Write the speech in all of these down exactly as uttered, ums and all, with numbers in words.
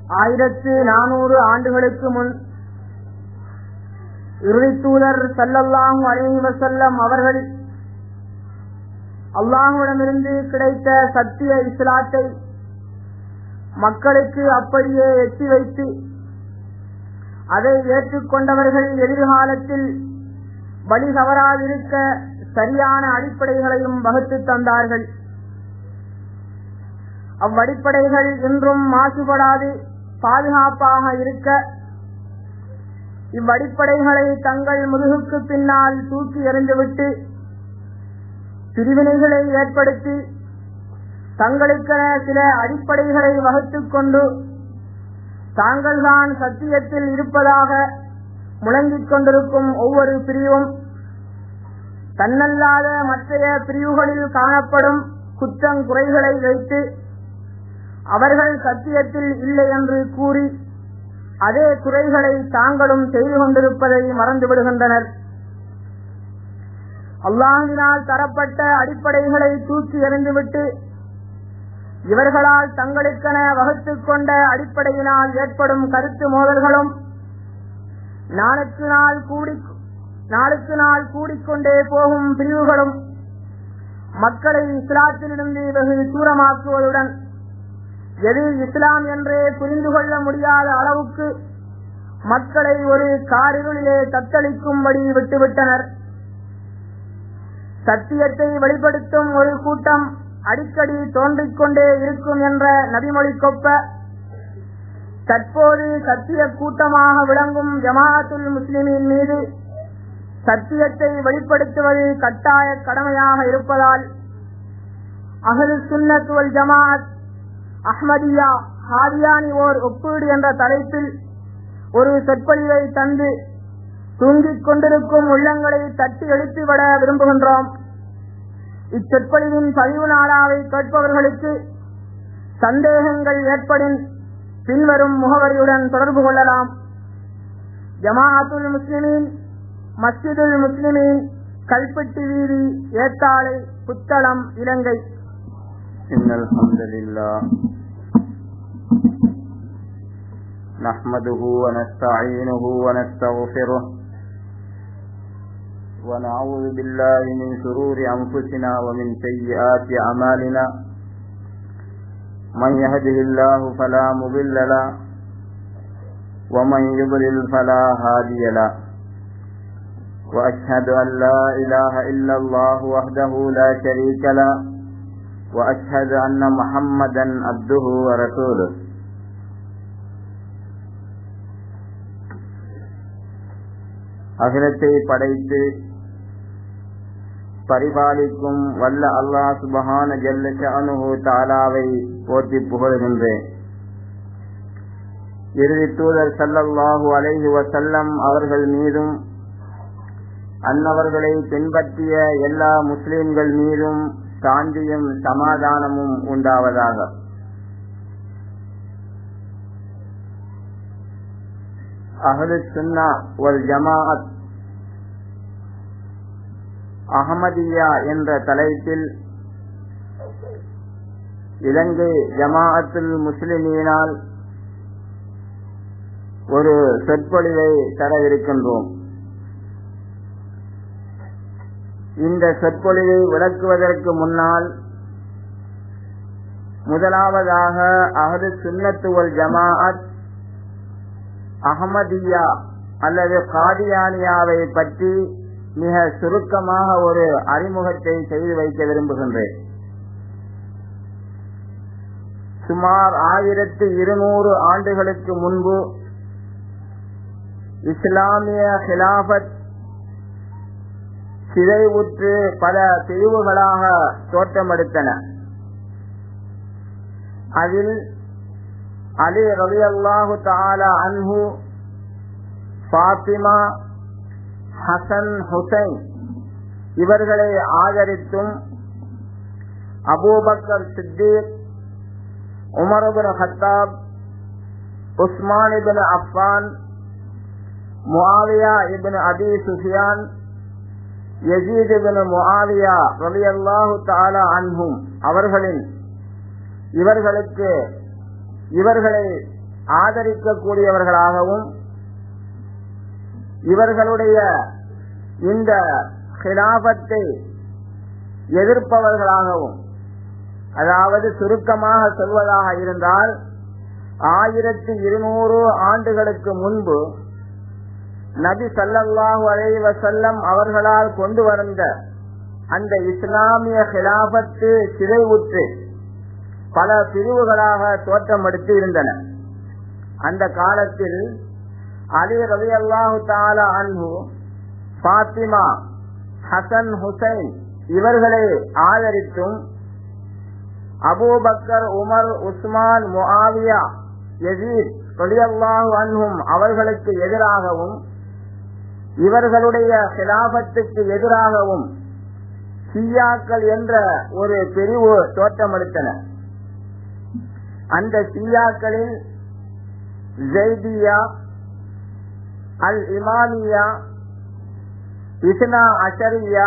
ஆயிரத்து நானூறு ஆண்டுகளுக்கு முன் இறுதி தூதர் ஸல்லல்லாஹு அலைஹி வஸல்லம் அவர்கள் அல்லாஹ்விடமிருந்து கிடைத்த சத்திய இஸ்லாத்தை மக்களுக்கு அப்படியே எட்டி வைத்து அதை ஏற்றுக்கொண்டவர்கள் எதிர்காலத்தில் வழி தவறாதிருக்க சரியான அடிப்படைகளையும் வகுத்து தந்தார்கள். அவ்வடிப்படைகள் இன்றும் மாசுபடாது பாதுகாப்பாக இருக்க இவ்வடிப்படைகளை தங்கள் முதுகுக்கு பின்னால் தூக்கி எறிந்துவிட்டு பிரிவினைகளை ஏற்படுத்தி தங்களுக்கென சில அடிப்படைகளை வகுத்துக் கொண்டு தாங்கள்தான் சத்தியத்தில் இருப்பதாக முழங்கிக் கொண்டிருக்கும் ஒவ்வொரு பிரிவும் தன்னல்லாத மற்றைய பிரிவுகளில் காணப்படும் குற்றங் குறைகளை வைத்து அவர்கள் சத்தியத்தில் இல்லை என்று கூறி அதே குறைகளை தாங்களும் செய்து கொண்டிருப்பதை மறந்துவிடுகின்றனர். அல்லாஹ்வினால் தரப்பட்ட அடிப்படைகளை தூக்கி எறிந்துவிட்டு இவர்களால் தங்களுக்கென வகுத்துக் கொண்ட அடிப்படையினால் ஏற்படும் கருத்து மோதல்களும் நாளுக்கு நாள் கூடி நாளுக்கு நாள் கூடிக்கொண்டே போகும் பிரிவுகளும் மக்களை இஸ்லாத்திலிருந்து வெகு தூரமாக்குவதுடன் எது இஸ்லாம் என்றே புரிந்து கொள்ள முடியாத அளவுக்கு மக்களை ஒரு காரிருளிலே தத்தளிக்கும்படி விட்டுவிட்டனர். சத்தியத்தை வெளிப்படுத்தும் ஒரு கூட்டம் அடிக்கடி தோன்றிக் கொண்டே இருக்கும் என்ற நபிமொழி கொப்ப தற்போது சத்திய கூட்டமாக விளங்கும் ஜமாஅத்துல் முஸ்லிமீன் மீது சத்தியத்தை வெளிப்படுத்துவது கட்டாய கடமையாக இருப்பதால் அஹ்லுஸ் சுன்னத் வல் ஜமாஅத் அஹ்மதியா ஹாதியானி ஓர் ஒப்பீடு என்ற தலைப்பில் ஒரு சொற்பொழிவை தந்து தூங்கிக் கொண்டிருக்கும் உள்ளங்களை தட்டி எழுப்பிவிட விரும்புகின்றோம். இச்சொற்பொழிவின் பதிவு நாளாவை கேட்பவர்களுக்கு சந்தேகங்கள் ஏற்படின் பின்வரும் முகவரியுடன் தொடர்பு கொள்ளலாம். ஜமாஅத்துல் முஸ்லிமீன், மஸ்ஜிதுல் முஸ்லிமீன், கல்பட்டி வீதி, ஏத்தாளை, புத்தளம், இலங்கை. இன்னல் ஹம்துலில்லாஹ் நஹ்மதுஹு வ நஸ்தஈனுஹு வ நஸ்தக்ஃபிருஹு வ நஊது பில்லாஹி மின் ஷுரூரி அன்ஃபுஸினா வ மின் ஸய்யிஆத்தி அமாலினா மன் யஹ்திஹில்லாஹு ஃபலா முضில்ல லஹு வ மன் யுضلل ஃபலா ஹாதிய லஹு வ அஷ்ஹது அன் லா இலாஹா இல்லல்லாஹு வஹ்தஹு லா ஷரீக லஹு وأشهد أن محمدا عبده ورسوله. அகிலத்தை படைத்து பரிபாலிக்கும் வல்ல அல்லாஹ் சுப்ஹான ஜல்ல ஷஅனுஹு தஆலாவை போற்றி புகழ்கின்றேன். இறுதி தூதர் ஸல்லல்லாஹு அலைஹி வஸல்லம் அவர்கள் மீதும் அன்னவர்களை பின்பற்றிய எல்லா முஸ்லிம்கள் மீதும் சாந்தியும் சமாதானமும் உண்டாவதாக. அஹ்லுஸ் சுன்னா வல் ஜமாஅத் அஹ்மதியா என்ற தலைப்பில் இலங்கை ஜமாஅத்துல் முஸ்லிமீனால் ஒரு சொற்பொழிவை தரவிருக்கின்றோம். இந்த சொற்பொழிவை விளக்குவதற்கு முன்னால் முதலாவதாக அஹ்லுஸ் சுன்னத் வல் ஜமாஅத் அஹ்மதியா அல்லது காதியானியாவை பற்றி மிக சுருக்கமாக ஒரு அறிமுகத்தை செய்து வைக்க விரும்புகின்றேன். சுமார் ஆயிரத்து இருநூறு ஆண்டுகளுக்கு முன்பு இஸ்லாமிய ஹிலாபத் சிதைவுற்று பல பிரிவுகளாக தோற்றமெடுத்தன. அதில் அலி ரலியல்லாஹு தஆலா அன்ஹு, ஃபாத்திமா, ஹசன், ஹுசைன் இவர்களை ஆதரித்தும் Abu Bakr Siddiq, Umar ibn Khattab, Uthman ibn Affan, Muawiya ibn Abi Sufyan, Yazid ibn Muawiya ரலியல்லாஹு தஆலா அன்ஹும் அவர்களின் இவர்களுக்கு இவர்களை ஆதரிக்கக்கூடியவர்களாகவும் இவர்களுடைய இந்த ஹிலாபத்தை எதிர்ப்பவர்களாகவும், அதாவது சுருக்கமாக சொல்வதாக இருந்தால் ஆயிரத்தி இருநூறு ஆண்டுகளுக்கு முன்பு நபி ஸல்லல்லாஹு அலைஹி வஸல்லம் அவர்களால் கொண்டு வந்த அந்த இஸ்லாமிய ஹிலாபத்து சிதைவுற்று பல பிரிவுகளாக தோற்றமெடுத்து இருந்தன. அந்த காலத்தில் அலி ரலியல்லாஹு தஆலா அன்ஹு, ஃபாத்திமா, ஹசன், ஹுசைன் இவர்களை ஆதரித்தும், Abu Bakr, Umar, Uthman, Muawiya, Yazid ரலியல்லாஹு அன்ஹும் அவர்களுக்கு எதிராகவும் இவர்களுடைய ஹிலாபத்துக்கு எதிராகவும் ஷியாக்கள் என்ற ஒரு பிரிவு தோற்றமெடுத்தன. அந்த ஷியாக்களில் ஸைதியா, அல் இமாமியா, இஸ்னா அஷரியா,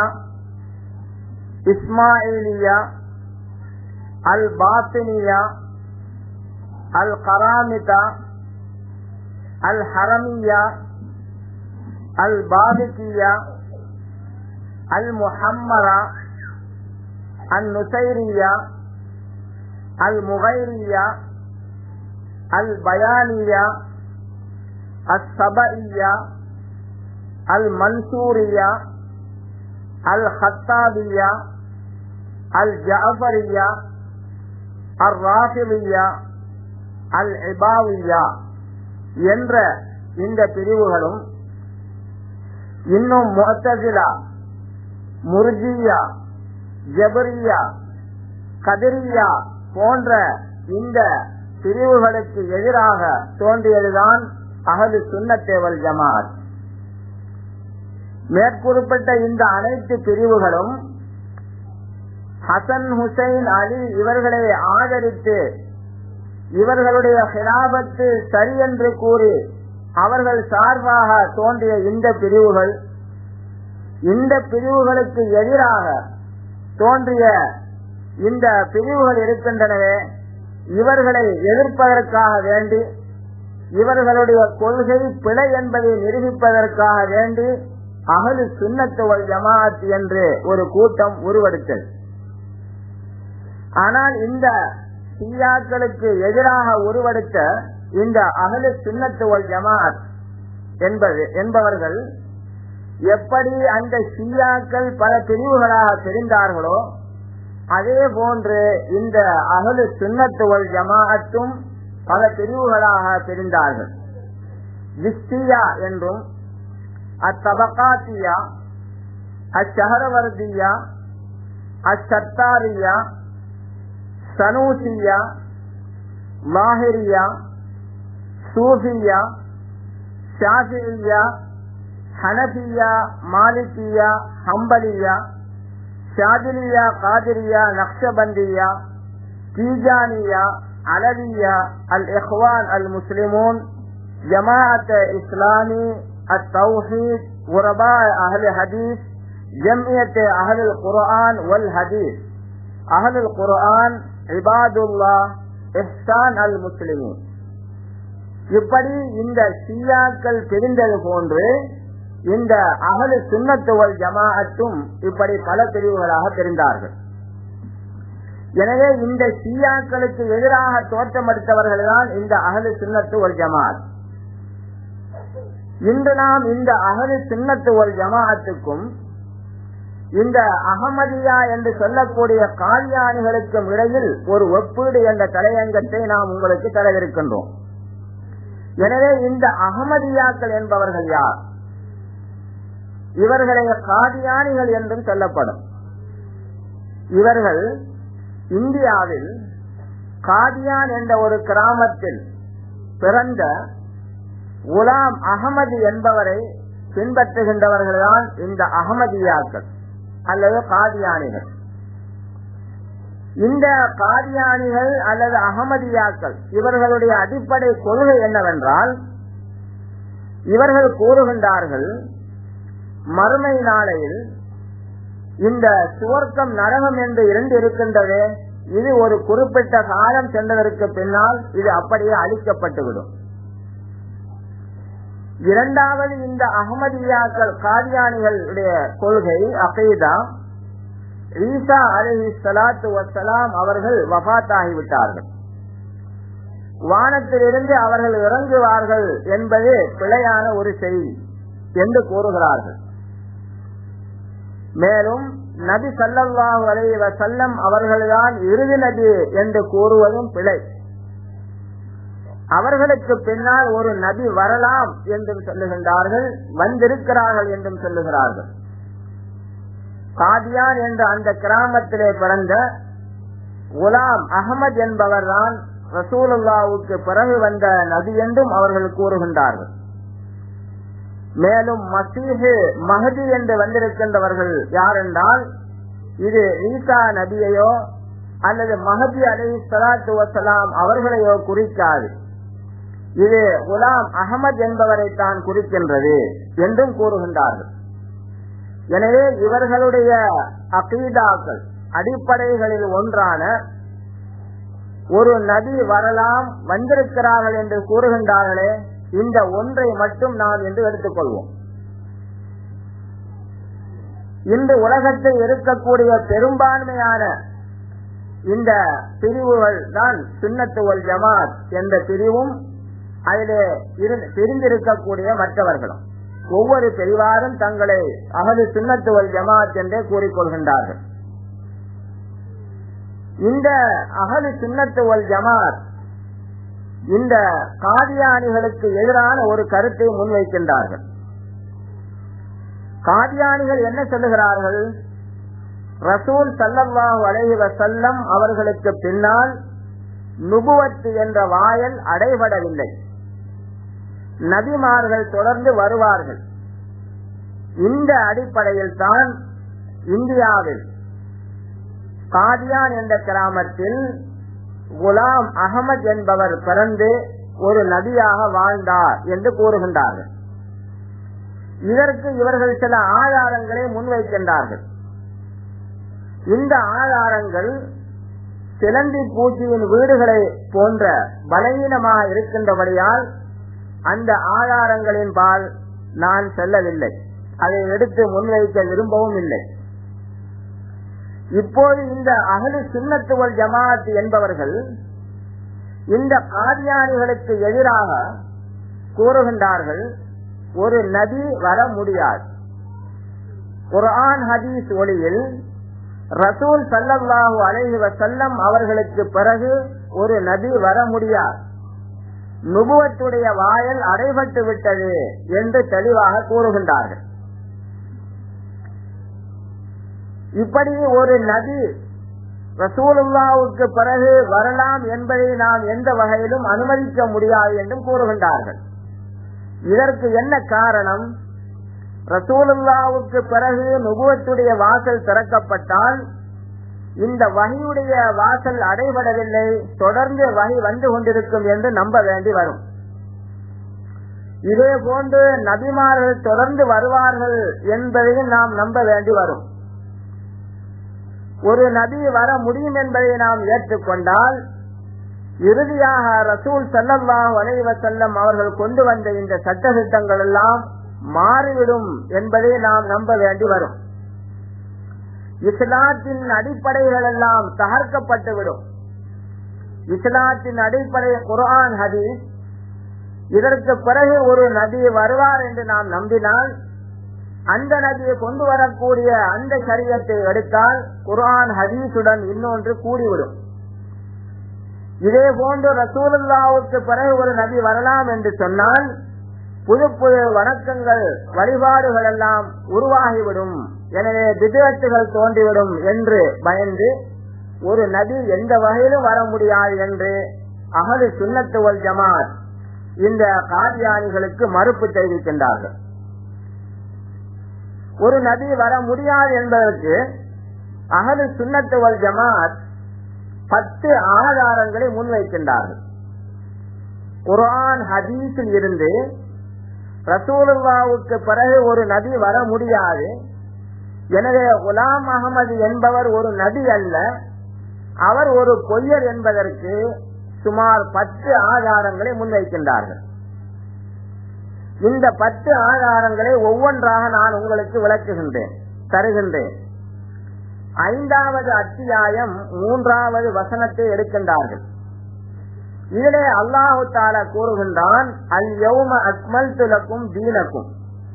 இஸ்மாயிலியா, அல் பாத்தினியா, அல் கராமிதா, அல் ஹரமியா, அல் பாதிகியா, அல் முஹம்மரா, அல் நுசைரியா, அல் முகைரியா, அல் பயானியா, அல் சபஇயா, அல் மன்சூரியா, அல் ஹத்தாபியா, அல் ஜஅஃபரியா, அல் ராஃபிலியா, அல் இபாவியா என்ற இந்த பிரிவுகளும், இன்னும் முஅத்தஸிலா, முர்ஜியா, ஜபரியா, கதிரியா போன்ற இந்த பிரிவுகளுக்கு எதிராக தோன்றியதுதான் அஹ்லு சுன்னத் வல் ஜமாஅத். மேற்கூறப்பட்ட இந்த அனைத்து பிரிவுகளும் ஹசன், ஹுசைன், அலி இவர்களை ஆதரித்து இவர்களுடைய ஹிலாபத்து சரி என்று கூறி அவர்கள் சார்பாக தோன்றிய இந்த பிரிவுகள், இந்த பிரிவுகளுக்கு எதிராக தோன்றிய இந்த பிரிவுகள் இருக்கின்றனவே, இவர்களை எதிர்ப்பதற்காக வேண்டி, இவர்களுடைய கொள்கை பிழை என்பதை நிரூபிப்பதற்காக வேண்டி அஹ்லு சுன்னத் வல் ஜமாஅத் என்று ஒரு கூட்டம் உருவெடுத்தது. ஆனால் இந்த ஷியாக்களுக்கு எதிராக உருவெடுத்த இந்த அஹ்லு சுன்னத் வல் ஜமாஅத் என்பது என்பவர்கள் எப்படி அந்த ஷியாக்கள் பல பிரிவுகளாக பிரிந்தார்களோ அதே போன்று இந்த அஹ்லு சுன்னத் வல் ஜமாஅத்தும் பல பிரிவுகளாக பிரிந்தார்கள். ஜிஸ்தியா என்றும், அத்தபகாத்தியா, அஷ்ஷஹரவர்தியா, அஷ்ஷத்தாரியா, சனூசியா, லாஹிரியா, சூஃபியா, ஷாஃபிஇயா, ஹனஃபியா, மாலிகியா, ஹம்பலியா, ஷாதிலியா, காதிரியா, நக்ஷபந்தியா, தீஜானியா, அலவியா, அல் இஹ்வான் அல் முஸ்லிமூன், ஜமாஅத் இஸ்லாமி, அத்தௌஹீத், உரபா அஹ்ல் ஹதீஸ், ஜம்இயத் அஹ்லுல் குர்ஆன் வல் ஹதீஸ், அஹ்லுல் குர்ஆன், இபாதுல்லாஹ், இஹ்சான் அல் முஸ்லிமீன். இப்படி இந்த ஷியாக்கள் பிரிந்தது போன்று இந்த அஹ்லு சுன்னத் வல் ஜமாஅத்தும் இப்படி பல பிரிவுகளாக பிரிந்தார்கள். எனவே இந்த ஷியாக்களுக்கு எதிராக தோற்றமெடுத்தவர்கள் தான் இந்த அஹ்லு சுன்னத் வல் ஜமாஅத். இன்று நாம் இந்த அஹ்லு சுன்னத் வல் ஜமாஅத்துக்கும் இந்த அஹமதியா என்று சொல்லக்கூடிய காதியானிகளுக்கும் இடையில் ஒரு ஒப்பீடு என்ற தலையங்கத்தை நாம் உங்களுக்கு தரவிருக்கின்றோம். எனவே இந்த அஹமதியாக்கள் என்பவர்கள் யார்? இவர்களை காதியானிகள் என்றும் சொல்லப்படும். இவர்கள் இந்தியாவில் காதியான் என்ற ஒரு கிராமத்தில் பிறந்த குலாம் அகமது என்பவரை பின்பற்றுகின்றவர்கள்தான் இந்த அகமதியாக்கள் அல்லது காதியானிகள். இந்த காதியானிகள் அல்லது அகமதியாக்கள் இவர்களுடைய அடிப்படை கொள்கை என்னவென்றால், இவர்கள் கூறுகின்றார்கள், மறுமை நாளையில் இந்த சுவர்க்கம் நரகம் என்று இரண்டு இருக்கின்றதே, இது ஒரு குறிப்பிட்ட காலம் சென்றதற்கு பின்னால் இது அப்படியே அழிக்கப்பட்டுவிடும். இரண்டாவது, இந்த அஹ்மதியாக்கள் காதியானிகளுடைய கொள்கை அகீதா, ஈசா அலைஹி ஸலாத்து வஸ்ஸலாம் அவர்கள் வஃபாத் ஆகிவிட்டார்கள், வானத்திலிருந்து அவர்கள் இறங்குவார்கள் என்பது பிழையான ஒரு செய்தி என்று கூறுகிறார்கள். மேலும் நபி ஸல்லல்லாஹு அலைஹி வஸல்லம் அவர்கள்தான் இறுதி நபி என்று கூறுவதும் பிழை. அவர்களுக்கு பின்னால் ஒரு நபி வரலாம் என்றும் சொல்லுகின்றார்கள், வந்திருக்கிறார்கள் என்றும் சொல்லுகிறார்கள். காதியான் என்ற அந்த கிராமத்திலே பிறந்த குலாம் அஹமத் என்பவர் தான் ரசூலுல்லாஹ்வுக்கு பிறகு வந்த நபி என்றும் அவர்கள் கூறுகின்றார்கள். மேலும் மசீஹு மஹதி என்று வந்திருக்கின்றவர்கள் யார் என்றால், இது ஈசா நபியையோ அல்லது மஹதி அலைஹி ஸலாத்து வஸ்ஸலாம் அவர்களையோ குறிக்காது, இது குலாம் அஹமத் என்பவரை தான் குறிக்கின்றது என்றும் கூறுகின்றார்கள். எனவே இவர்களுடைய அகீதாக்கள் அடிப்படைகளில் ஒன்றான ஒரு நபி வரலாம், வந்திருக்கிறார்கள் என்று கூறுகின்றார்களே, இந்த ஒன்றை மட்டும் நாம் என்று எடுத்துக்கொள்வோம். இன்று உலகத்தில் இருக்கக்கூடிய பெரும்பான்மையான இந்த பிரிவுகள் தான் சுன்னத்து வல் ஜமாத் என்ற பிரிவும் அதிலே பிரிந்திருக்கக்கூடிய மற்றவர்களும் ஒவ்வொரு பிரிவாரும் தங்களை அஹ்லு சுன்னத்து வல் ஜமாத் என்றே கூறிக்கொள்கின்றார்கள். இந்த அஹ்லு சுன்னத்து வல் ஜமாத் இந்த காதியானிகளுக்கு எதிரான ஒரு கருத்தை முன்வைக்கின்றார்கள். காதியானிகள் என்ன சொல்லுகிறார்கள்? ரசூல் ஸல்லல்லாஹு அலைஹி வஸல்லம் அவர்களுக்கு பின்னால் நுபுவத் என்ற வாயல் அடைபடவில்லை, நபிமார்கள் தொடர்ந்து வருவார்கள். இந்த அடிப்படையில் தான் இந்தியாவில் காதியான் என்ற கிராமத்தில் குலாம் அஹமத் என்பவர் பிறந்து ஒரு நபியாக வாழ்ந்தார் என்று கூறுகின்றார்கள். இதற்கு இவர்கள் சில ஆதாரங்களை முன்வைக்கின்றார்கள். இந்த ஆதாரங்கள் சிலந்தி பூச்சியின் வீடுகளை போன்ற பலவீனமாக இருக்கின்றபடியால் அந்த ஆதாரங்களின் பால் நான் செல்லவில்லை, அதை எடுத்து முன்வைக்க விரும்பவும் இல்லை. இப்போது இந்த அஹ்லு சுன்னத்து வல் ஜமாத் என்பவர்கள் இந்த காதியானிகளுக்கு எதிராக கூறுகின்றார்கள், ஒரு நபி வர முடியாது. குர்ஆன் ஹதீஸ் ஒளியில் ரசூல் ஸல்லல்லாஹு அலைஹி வஸல்லம் அவர்களுக்கு பிறகு ஒரு நபி வர முடியாது, நுபுவத்துடைய வாயல் அடைபட்டு விட்டது என்று தெளிவாக கூறுகின்றார்கள். இப்படி ஒரு நபி ரசூலுல்லாஹ்வுக்கு பிறகு வரலாம் என்பதை நாம் எந்த வகையிலும் அனுமதிக்க முடியாது என்றும் கூறுகின்றார்கள். இதற்கு என்ன காரணம்? ரசூலுல்லாஹ்வுக்கு பிறகு நுபுவத்துடைய வாசல் திறக்கப்பட்டால் இந்த வஹியுடைய வாசல் அடைபடவில்லை, தொடர்ந்து வஹி வந்து கொண்டிருக்கும் என்று நம்ப வேண்டி வரும். இதே போன்று நபிமார்கள் தொடர்ந்து வருவார்கள் என்பதையும் நாம் நம்ப வேண்டி வரும். ஒரு நபி வர முடியும் என்பதை நாம் ஏற்றுக்கொண்டால் இறுதியாக ரசூல் ஸல்லல்லாஹு அலைஹி வஸல்லம் அவர்கள் கொண்டு வந்த இந்த சட்ட திட்டங்கள் எல்லாம் மாறிவிடும் என்பதை நாம் நம்ப வேண்டி வரும். இஸ்லாத்தின் அடிப்படைகள் எல்லாம் தகர்க்கப்பட்டுவிடும். இஸ்லாத்தின் அடிப்படை குர்ஆன் ஹதீஸ், இதற்கு பிறகு ஒரு நபி வருவார் என்று நாம் நம்பினால் அந்த நபியை கொண்டு வரக்கூடிய அந்த ஷரியத்தை எடுத்தால் குர்ஆன் ஹதீஸுடன் இன்னொன்று கூடிவிடும். இதே போன்று ரசூலுல்லாஹ்வுக்கு பிறகு ஒரு நபி வரலாம் என்று சொன்னால் புது புது வணக்கங்கள் வழிபாடுகள் எல்லாம் உருவாகிவிடும், எனவே பித்அத்துகள் தோன்றிவிடும் என்று பயந்து ஒரு நபி எந்த வகையிலும் வர முடியாது என்று அஹ்லு சுன்னத்து வல் ஜமாத் இந்த காதியானிகளுக்கு மறுப்பு தெரிவிக்கின்றார்கள். ஒரு நபி வர முடியாது என்பதற்கு அஹ்லு சுன்னத்து வல் ஜமாத் பத்து ஆதாரங்களை முன்வைக்கின்றார்கள். குர்ஆன் ஹதீஸில் இருந்து ரசூலுல்லாஹ்வுக்கு பிறகு ஒரு நபி வர முடியாது, எனவே குலாம் அஹமது என்பவர் ஒரு நபி அல்ல, அவர் ஒரு பொய்யர் என்பதற்கு சுமார் பத்து ஆதாரங்களை முன்வைக்கின்றார்கள். இந்த பத்து ஆதாரங்களை ஒவ்வொன்றாக நான் உங்களுக்கு விளக்குகின்றேன், தருகின்றேன். ஐந்தாவது அத்தியாயம் மூன்றாவது வசனத்தை எடுக்கின்றார்கள். இதிலே அல்லாஹு தஆலா கூறுகின்றான், அல் யௌம அக்மல்து லக்கும் தீனக்கும்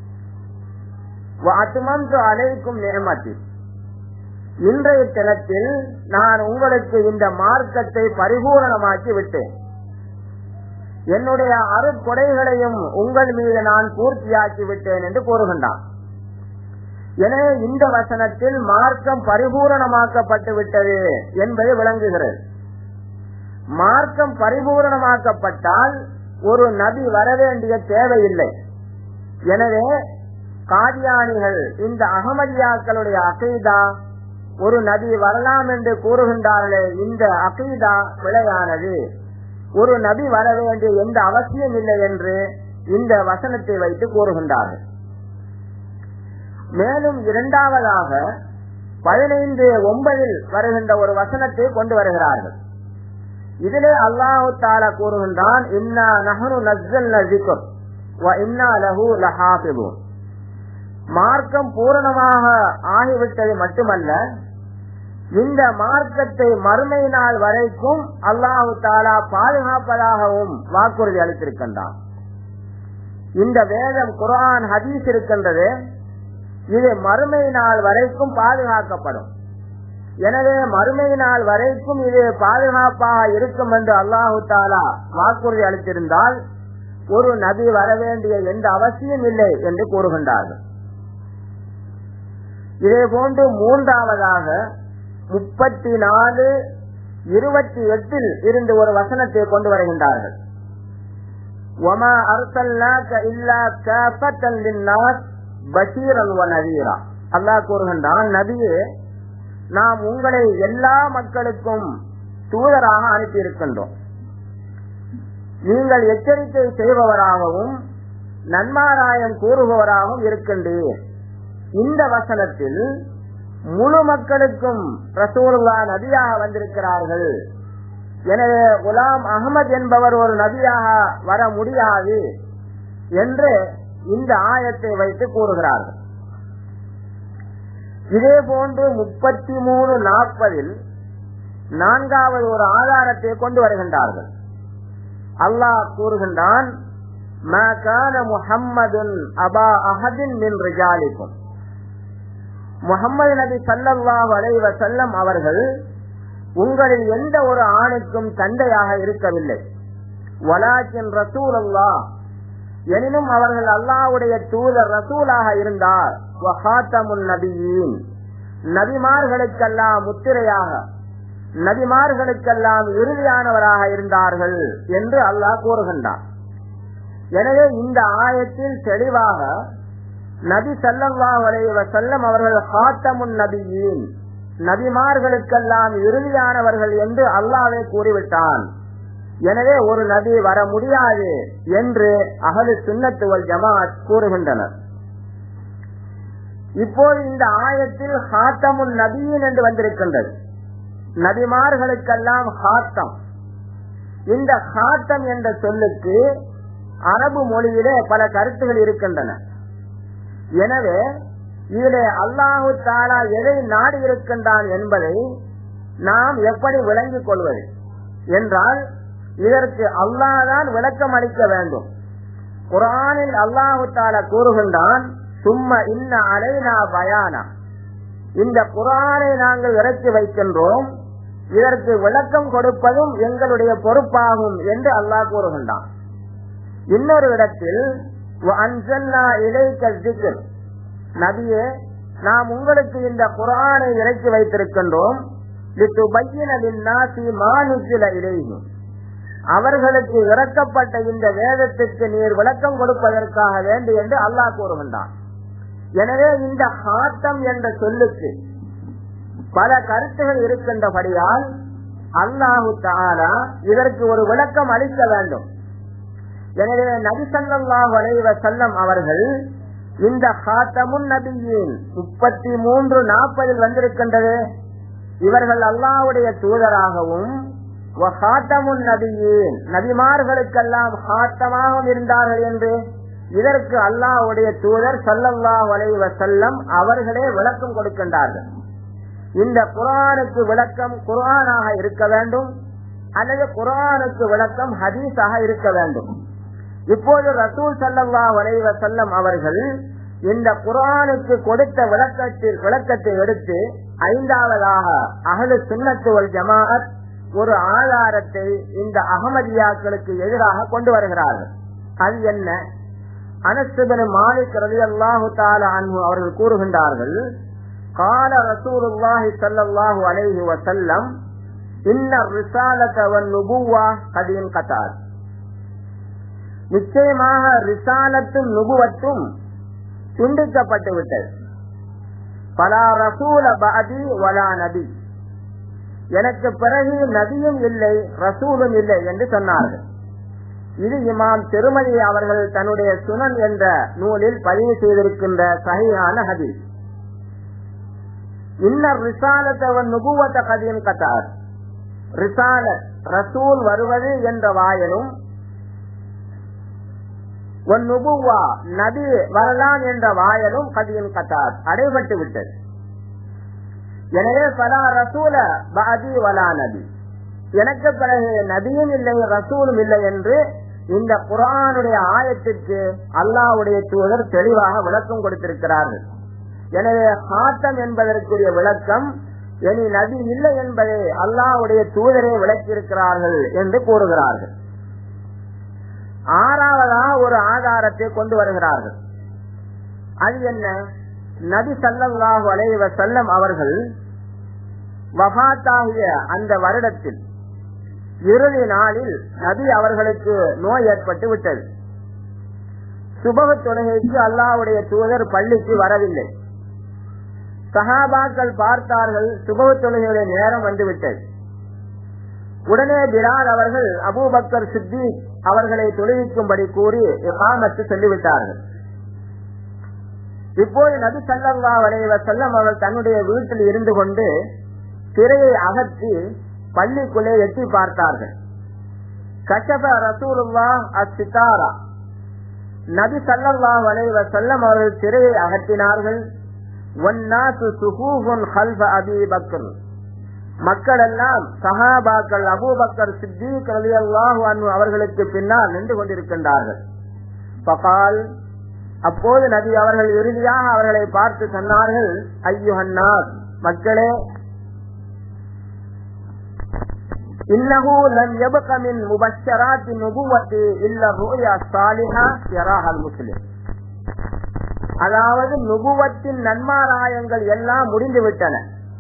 வ அத்மம்து அலைக்கும் நிஅமதி. இன்றைய தினத்தில் நான் உங்களுக்கு இந்த மார்க்கத்தை பரிபூரணமாக்கி விட்டேன், என்னுடைய அருட்கொடைகளையும் உங்கள் மீது நான் பூர்த்தியாக்கி விட்டேன் என்று கூறுகின்றான். எனவே இந்த வசனத்தில் மார்க்கம் பரிபூரணமாக்கப்பட்டு விட்டது என்பது விளங்குகிறது. மார்க்கம் பரிபூரணமாக்கப்பட்டால் ஒரு நபி வரவேண்டிய தேவையில்லை. எனவே காதியானிகள் இந்த அகமதியாக்களுடைய அகீதா ஒரு நபி வரலாம் என்று கூறுகின்றார்களே, இந்த அகீதா பிழையானது. ஒரு நபி வர வேண்டிய எந்த அவசியம் இல்லை என்று இந்த வசனத்தை வைத்து கூறுகின்றார்கள். மேலும் இரண்டாவதாக பதினைந்து ஒன்பதில் வருகின்ற ஒரு வசனத்தை கொண்டு வருகிறார்கள். இதிலே அல்லாஹு தஆலா கூறுகின்றான், இன்னா நஹ்னு நஸ்ஸல்னா ஸிக்ர் வ இன்னா லஹு லஹாஃபிதூன். மார்க்கம் பூரணமாக ஆகிவிட்டது மட்டுமல்ல, இந்த மார்க்கத்தை மறுமை நாள் வரைக்கும் அல்லாஹு தஆலா பாதுகாப்பதாகவும் வாக்குறுதி அளித்திருக்கின்றான். இந்த வேதம் குர்ஆன் ஹதீஸ் இருக்கின்றது, இது மறுமை நாள் வரைக்கும் பாதுகாக்கப்படும். எனவே மறுமை நாள் வரைக்கும் இது பாதுகாப்பாக இருக்கும் என்று அல்லாஹு தஆலா வாக்குறுதி அளித்திருந்தால் ஒரு நபி வர வேண்டிய எந்த அவசியம் இல்லை என்று கூறுகின்றார்கள். இதே போன்று மூன்றாவதாக முப்பத்தி நாலு இருபத்தி எட்டில் இருந்து ஒரு வசனத்தை கொண்டு வருகின்றார்கள். வமா அர்சல்னாக இல்லா காஃபத்தன் லின்னாஸ் பஷீரன் வ நதீரா. அல்லாஹ் கூறுகின்றான், நபியே, நாம் உங்களை எல்லா மக்களுக்கும் தூதராக அனுப்பியிருக்கின்றோம். நீங்கள் எச்சரிக்கை செய்பவராகவும் நன்மாராயம் கூறுபவராகவும் இருக்கின்றீர். இந்த வசனத்தில் முழு மக்களுக்கும் ரசூலுல்லாஹ் நபியாக வந்திருக்கிறார்கள். எனவே குலாம் அஹ்மத் என்பவர் ஒரு நபியாக வர முடியாது என்று இந்த ஆயத்தை வைத்து கூறுகிறார்கள். இதே போன்று முப்பத்தி மூணு நாற்பதில் நான்காவது ஒரு ஆதாரத்தை கொண்டு வருகின்றார்கள். அல்லாஹ் கூறுகின்றான், மா கான முஹம்மதுன் அபா அஹதின் மின் ரிஜாலிக்கும். முஹம்மது நபி ஸல்லல்லாஹு அலைஹி வஸல்லம் அவர்கள் உங்களில் எந்த ஒரு ஆணுக்கும் தந்தையாக இருக்கவில்லை. வலாக்கின் ரசூலுல்லாஹ், எனினும் அவர்கள் அல்லாஹ்வுடைய தூதர் ரசூலாக இருந்தார். வஹாத்தமுன் நபியீன், நபிமார்களுக்கெல்லாம் முத்திரையாக, நபிமார்களுக்கெல்லாம் இறுதியானவராக இருந்தார்கள் என்று அல்லாஹ் கூறுகின்றார். எனவே இந்த ஆயத்தில் தெளிவாக நபி ஸல்லல்லாஹு அலைஹி வஸல்லம் அவர்கள் ஹாத்தமுன் நபியீன், நபிமார்களுக்கெல்லாம் இறுதியானவர்கள் என்று அல்லாஹ்வே கூறிவிட்டான். எனவே ஒரு நபி வர முடியாது என்று அஹ்லு சுன்னத் வல் ஜமாஅத் கூறுகின்றனர். இப்போது இந்த ஆயத்தில் ஹாத்தமுன் நபியீன் என்று வந்திருக்கின்றது. நபிமார்களுக்கெல்லாம் ஹாத்தம். இந்த ஹாத்தம் என்ற சொல்லுக்கு அரபு மொழியிலே பல கருத்துகள் இருக்கின்றன. எனவே இதிலே அல்லாஹு தஆலா எதை நாடி இருக்கின்றான் என்பதை நாம் எப்படி விளங்கிக் கொள்வது என்றால், இதற்கு அல்லாஹ் தான் விளக்கம் அளிக்க வேண்டும். குர்ஆனில் அல்லாஹு தஆலா கூறுகின்றான், சும்ம இன்ன அலைனா பயானா. இந்த குர்ஆனை நாங்கள் இறக்கி வைக்கின்றோம், இதற்கு விளக்கம் கொடுப்பதும் எங்களுடைய பொறுப்பாகும் என்று அல்லாஹ் கூறுகின்றான். இன்னொரு இடத்தில் வஅன்ஸல்னா இலைக ஸிக்ர், நபியே, நாம் உங்களுக்கு இந்த குர்ஆனை இறக்கி வைத்திருக்கின்றோம், லிதுபய்யின லின்னாஸி மா நுஸில இலைஹிம், அவர்களுக்கு இறக்கப்பட்ட இந்த வேதத்திற்கு நீர் விளக்கம் கொடுப்பதற்காக வேண்டி என்று அல்லாஹ் கூறுகின்றான். எனவே இந்த ஹாத்தம் என்ற சொல்லுக்கு பல கருத்துகள் இருக்கின்றபடியால் அல்லாஹு தஆலா இதற்கு ஒரு விளக்கம் அளிக்க வேண்டும். எனவே நபி ஸல்லல்லாஹு அலைஹி வஸல்லம் அவர்கள் இந்த ஹாத்தமுன் நபியீன் முப்பத்தி மூன்று நாற்பதில் வந்திருக்கின்றது. இவர்கள் அல்லாஹ்வுடைய தூதராகவும் வஹாத்தமுன் நபியீன் நபிமார்களுக்கெல்லாம் ஹாத்தமாகவும் இருந்தார்கள் என்று இதற்கு அல்லாஹ்வுடைய தூதர் ஸல்லல்லாஹு அலைஹி வஸல்லம் அவர்களே விளக்கம் கொடுக்கின்றார்கள். இந்த குர்ஆனுக்கு விளக்கம் குர்ஆனாக இருக்க வேண்டும் அல்லது குர்ஆனுக்கு விளக்கம் ஹதீஸாக இருக்க வேண்டும். இப்போது ரசூல் ஸல்லல்லாஹு அலைஹி வஸல்லம் அவர்கள் இந்த குர்ஆனுக்கு கொடுத்த விளக்கத்தில் விளக்கத்தை எடுத்து ஐந்தாவதாக அஹ்லு சுன்னத் வல் ஜமாஅத் ஒரு ஆதாரத்தை இந்த அஹ்மதியாக்களுக்கு எதிராக கொண்டு வருகிறார்கள். அது என்ன? அனஸ் இப்னு மாலிக் ரலியல்லாஹு தஆலா அன்ஹு அவர்கள் கூறுகின்றார்கள், قال رسول الله صلى الله عليه وسلم ان الرساله والنبوه قد انقطعت. நிச்சயமாக ரிசாலத்தும் நுபுவத்தும் துண்டிக்கப்பட்டு விட்டது. பலா ரசூல பஅதி வலா நபி, எனக்கு பிறகு நபியும் இல்லை ரசூலும் இல்லை என்று சொன்னார்கள். இது இமாம் திருமதி அவர்கள் தன்னுடைய சுனன் என்ற நூலில் பதிவு செய்திருக்கின்ற சஹீஹான ஹதீஸ். இன்னர் ரிசாலத்தவன் நுபுவத்த கதியின் கத்தார், ரிசாலத் ரசூல் வருவது என்ற வாயலும் நுபுவா நபி வரலாம் என்ற வாயலும் கதியின் கத்தார் அடைபட்டு விட்டது. எனவே பலா ரசூல பஅதி வலா நபி, எனக்கு பிறகு நபியும் இல்லை ரசூலும் இல்லை என்று இந்த குர்ஆனுடைய ஆயத்திற்கு அல்லாஹ்வுடைய தூதர் தெளிவாக விளக்கம் கொடுத்திருக்கிறார்கள். எனவே ஹாத்தம் என்பதற்குரிய விளக்கம் இனி நபி இல்லை என்பதை அல்லாஹ்வுடைய தூதரே விளக்கியிருக்கிறார்கள் என்று கூறுகிறார்கள். ஆறாவதாக ஒரு ஆதாரத்தை கொண்டு வருகிறார்கள். அது என்ன? நபி ஸல்லல்லாஹு அலைஹி வஸல்லம் அவர்கள் வஃபாத்தாகிய அந்த வருடத்தில் இறுதி நாளில் நபி அவர்களுக்கு நோய் ஏற்பட்டு விட்டது. சுபஹ் தொழுகைக்கு அல்லாஹ்வுடைய தூதர் பள்ளிக்கு வரவில்லை. சஹாபாக்கள் பார்த்தார்கள், சுபஹ் தொழுகையுடைய நேரம் வந்துவிட்டது. உடனே பிலால் அவர்கள் அபூபக்கர் சித்திக் அவர்களை தொழுவிக்கும்படி கூறி இகாமத்து சொல்லிவிட்டார்கள். இப்போது நபி ஸல்லல்லாஹு அலைஹி வஸல்லம் அவர்கள் தன்னுடைய வீட்டில் இருந்து கொண்டு திரையை அகற்றி பள்ளிக்குள்ளே எட்டி பார்த்தார்கள். கஷப ரசூலுல்லாஹ் அஸ்-சிதாரா, நபி ஸல்லல்லாஹு அலைஹி வஸல்லம் அவர்கள் திரையை அகற்றினார்கள். வன்னாசு சுஹூஃபுன் கல்ஃப அபீ பக்ர், மக்கள் எல்லாம் சஹாபாக்கள் அபூபக்கர் சித்திக் ரலியல்லாஹு அன்ஹு அவர்களுக்கு பின்னால் நின்று கொண்டிருக்கின்றார்கள். ஃபகால், அப்போது நபி அவர்கள் இறுதியாக அவர்களை பார்த்து சொன்னார்கள், ஐயுஹன்னாஸ், மக்களே, இன்னஹு லம் யப்க மின் முபஷ்ஷராத்தி நுபுவத்தி இல்லா ருயா ஸாலிஹா யராஹல் முஸ்லிம். அதாவது நுபுவத்தின் நன்மாராயங்கள் எல்லாம் முடிந்து விட்டன.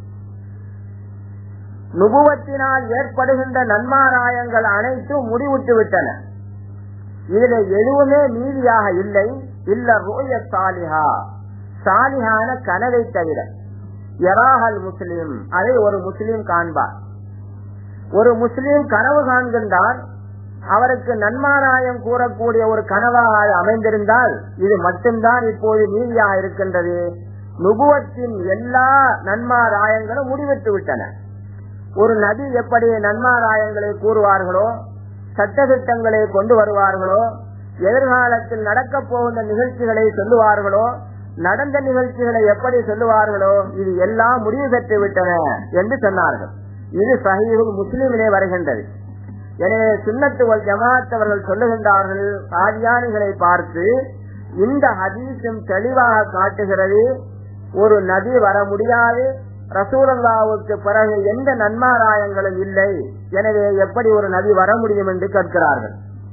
நுபுவத்தினால் ஏற்படுகின்ற நன்மாராயங்கள் அனைத்தும் முடிவுற்று விட்டன. இதில் எதுவுமே மீதியாக இல்லை. இல்ல ருய சாலிஹா, சாலிஹான கனவை தவிர. யராஹல் முஸ்லிம், அதை ஒரு முஸ்லிம் காண்பார். ஒரு முஸ்லிம் கனவு காண்கின்றார், அவருக்கு நன்மாராயம் கூறக்கூடிய ஒரு கனவாக அமைந்திருந்தால் இது மட்டும்தான் இப்போது மீதியாக இருக்கின்றது. நுபுவத்தின் எல்லா நன்மாராயங்களும் முடிவிட்டு விட்டன. ஒரு நபி எப்படி நன்மாராயங்களை கூறுவார்களோ, சட்டத்திட்டங்களை கொண்டு வருவார்களோ, எதிர்காலத்தில் நடக்க போகின்ற நிகழ்ச்சிகளை சொல்லுவார்களோ, நடந்த நிகழ்ச்சிகளை எப்படி சொல்லுவார்களோ, இது எல்லாம் முடிவு பெற்று விட்டன என்று சொன்னார்கள். இது சஹீஹுல் முஸ்லிமிலே வருகின்றது. எனவே சுன்னத்து வல் ஜமாஅத் அவர்கள் சொல்லுகின்றார்கள், காதியானிகளை பார்த்து இந்த ஹதீஸும் தெளிவாக காட்டுகிறது, ஒரு நபி வர முடியாது, ரசூலுல்லாஹ்வுக்கு பிறகு எந்த நன்மாராயங்களும் இல்லை, எனவே எப்படி ஒரு நபி வர முடியும் என்று கேட்கிறார்கள்.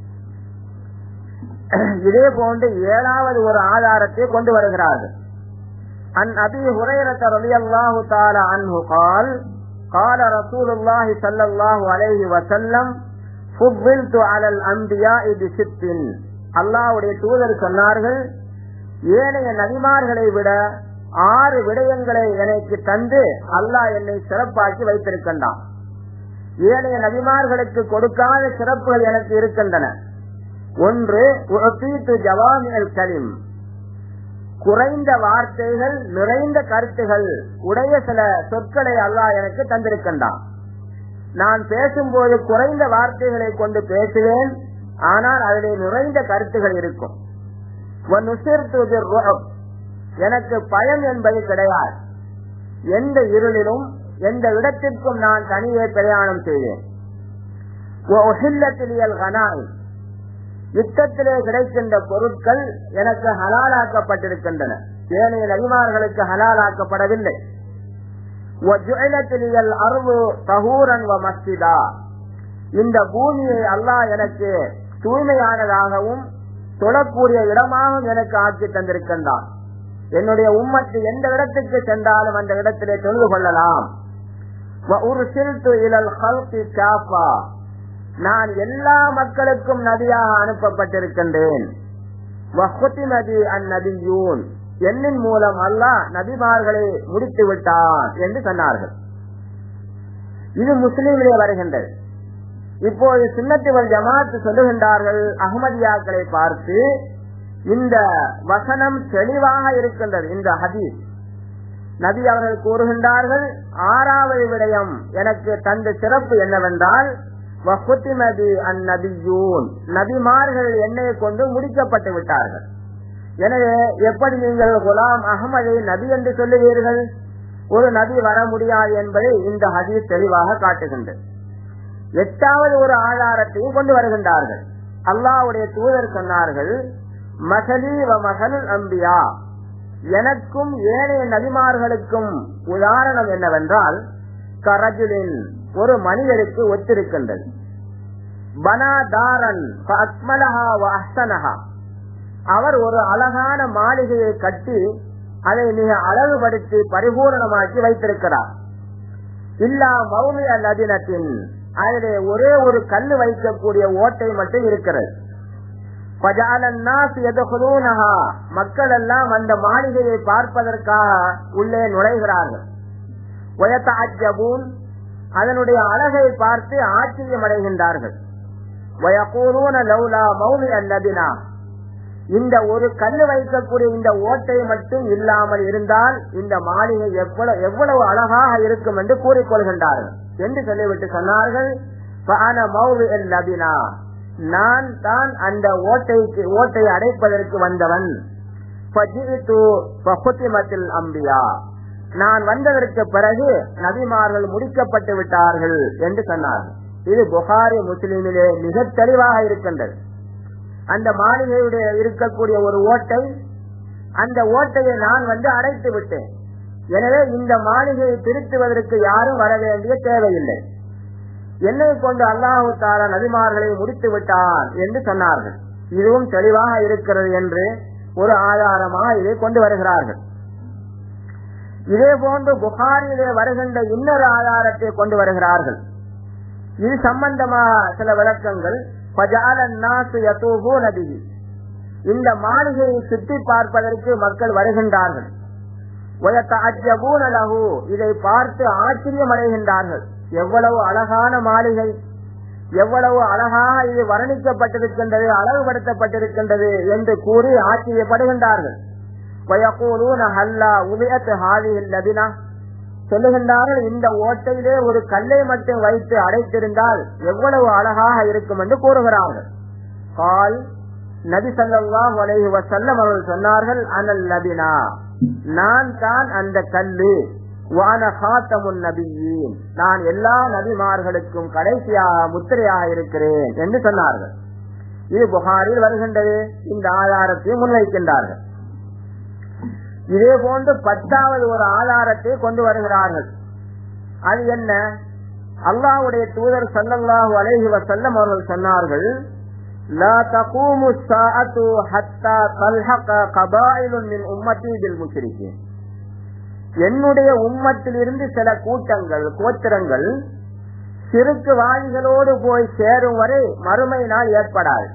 இதே போன்று ஏழாவது ஒரு ஆதாரத்தை கொண்டு வருகிறார்கள். அன் அபீ ஹுரைரா ரலியல்லாஹு தஆலா அன்ஹு قال قال رسول الله صلى الله عليه وسلم فضلت على الانبياء بست. அல்லாஹ்வுடைய தூதர் சொன்னார்கள், ஏனைய நபிமார்களை விட ஆறு விடயங்களை எனக்கு தந்து அல்லாஹ் என்னை சிறப்பாக்கி வைத்திருக்கின்றான். ஏனைய நபிமார்களுக்கு கொடுக்காத சிறப்புகள் எனக்கு இருக்கின்றன. ஒன்று, உஅதீது ஜவாமிஅல் கலிம், குறைந்த வார்த்தைகள் நிறைந்த கருத்துகள் உடைய சில சொற்களை அல்லாஹ் எனக்கு தந்திருக்கின்றான். நான் பேசும்போது குறைந்த வார்த்தைகளை கொண்டு பேசுவேன், ஆனால் அதிலே நிறைந்த கருத்துகள் இருக்கும். எனக்கு பயம் என்பது கிடையாது. எந்த இருளிலும் எந்த இடத்திற்கும் நான் தனியே பிரயாணம் செய்வேன். யுத்தத்திலே கிடைக்கின்ற பொருட்கள் எனக்கு ஹலாலாக்கப்பட்டிருக்கின்றன, ஏனைய நபிமார்களுக்கு ஹலாலாக்கப்படவில்லை. இந்த பூமியை அல்லாஹ் எனக்கு தூய்மையானதாகவும் தொழக்கூடிய இடமாகவும் எனக்கு ஆக்கி தந்திருக்கின்றான். என்னுடைய உம்மத்து எந்த இடத்துக்கு சென்றாலும் அந்த இடத்திலே தொழுது கொள்ளலாம். நான் எல்லா மக்களுக்கும் நபியாக அனுப்பப்பட்டிருக்கின்றேன். என்னின் மூலம் அல்லாஹ் நபிமார்களை முடித்து விட்டான் என்று சொன்னார்கள். இது முஸ்லிமிலே வருகின்றது. இப்போது சுன்னத்தி வல் ஜமாத் சொல்லுகின்றார்கள், அஹ்மதியாக்களை பார்த்து, இந்த வசனம் தெளிவாக இருக்கின்றது. இந்த ஹதீஸ் நபி அவர்கள் கூறுகின்றார்கள், ஆறாவது விடயம் எனக்கு தந்த சிறப்பு என்னவென்றால், நபிமார்கள் என்னை கொண்டு முடிக்கப்பட்டு விட்டார்கள். எனவே எப்படி நீங்கள் குலாம் அஹ்மதை நபி என்று சொல்லுவீர்கள்? ஒரு நபி வர முடியாது என்பதை இந்த ஹதீஸ் தெளிவாக காட்டுகின்றது. எட்டாவது ஒரு ஆதாரத்தையும் கொண்டு வருகின்றார்கள். அல்லாஹ்வுடைய தூதர் சொன்னார்கள், மசலி வ மசலுல் அம்பியா, எனக்கும் ஏனைய நபிமார்களுக்கும் உதாரணம் என்னவென்றால், கரஜுலின் ஒரு மனிதருக்கு ஒத்திருக்கின்றது. பனாதாரன் ஃபஅக்மலஹா வ அஹ்ஸனஹா, அவர் ஒரு அழகான மாளிகையை கட்டி அதை மிக அழகுபடுத்தி பரிபூர்ணமாக்கி வைத்திருக்கிறார். இல்லா மௌமி அல்லதினத்தின், அதிலே ஒரே ஒரு கல்லு வைக்கக்கூடிய ஓட்டை மட்டும் இருக்கிறது. மக்கள் எல்லாம் அந்த மாளிகையை பார்ப்பதற்காக உள்ளே நுழைகிறார்கள். அதனுடைய அழகை பார்த்து ஆச்சரியம் அடைகின்றார்கள். இந்த ஒரு கல்லு வைக்கக்கூடிய இந்த ஓட்டை மட்டும் இல்லாமல் இருந்தால் இந்த மாளிகை எவ்வளவு எவ்வளவு அழகாக இருக்கும் என்று கூறிக்கொள்கின்றார்கள் என்று சொல்லிவிட்டு சொன்னார்கள், நான் தான் அந்த ஓட்டைக்கு ஓட்டை அடைப்பதற்கு வந்தவன். அம்பியா, நான் வந்ததற்கு பிறகு நபிமார்கள் முடிக்கப்பட்டு விட்டார்கள் என்று சொன்னார்கள். இது புகாரி முஸ்லிமிலே மிக தெளிவாக இருக்கின்றது. அந்த மாளிகையுடைய இருக்கக்கூடிய ஒரு ஓட்டை, அந்த ஓட்டையை நான் வந்து அடைத்து விட்டேன். எனவே இந்த மாளிகையை திருத்துவதற்கு யாரும் வர வேண்டிய தேவையில்லை. என்னை கொண்டு அல்லாஹு தஆலா நபிமார்களை முடித்து விட்டான் என்று சொன்னார்கள். இதுவும் தெளிவாக இருக்கிறது என்று ஒரு ஆதாரமாக இதை கொண்டு வருகிறார்கள். இதே போன்று புகாரிலே வருகின்ற இன்னொரு ஆதாரத்தை கொண்டு வருகிறார்கள். இது சம்பந்தமாக சில விளக்கங்கள். இந்த மாளிகையை சுற்றி பார்ப்பதற்கு மக்கள் வருகின்றார்கள். இதை பார்த்து ஆச்சரியம் அடைகின்றார்கள். எவ்வளவு அழகான மாளிகை, எவ்வளவு அழகாக இது வர்ணிக்கப்பட்டிருக்கின்றது, அழகுபடுத்தப்பட்டிருக்கின்றது என்று கூறி ஆச்சரியப்படுகின்றார்கள். சொல்லுகின்றார்கள், இந்த ஓட்டையிலே ஒரு கல்லை மட்டும் வைத்து அடைத்திருந்தால் எவ்வளவு அழகாக இருக்கும் என்று கூறுகிறார்கள். கால் நபி ஸல்லல்லாஹு அலைஹி வஸல்லம் அவர்கள் சொன்னார்கள், அனல் லபினா, நான் தான் அந்த கல்லு, வான காத்தமுன் நபியீன், நான் எல்லா நபிமார்களுக்கும் கடைசியாக முத்திரையாக இருக்கிறேன் என்று சொன்னார்கள். இது புகாரில் வருகின்றது. இந்த ஆதாரத்தை முன்வைக்கின்றார்கள். இதே போன்று பத்தாவது ஒரு ஆதாரத்தை கொண்டு வருகிறார்கள். அது என்ன? அல்லாஹ்வுடைய தூதர் ஸல்லல்லாஹு அலைஹி வஸல்லம் அவர்கள் சொன்னார்கள், லா தகூமு ஸாஅத்து ஹத்தா தல்ஹக கபாயிலுன் மின் உம்மத்தி பில் முஷ்ரிகீன், என்னுடைய உம்மத்தில் இருந்து சில கூட்டங்கள், கோத்திரங்கள் சிறுக்கு வாழிகளோடு போய் சேரும் வரை மறுமை நாள் ஏற்படாது.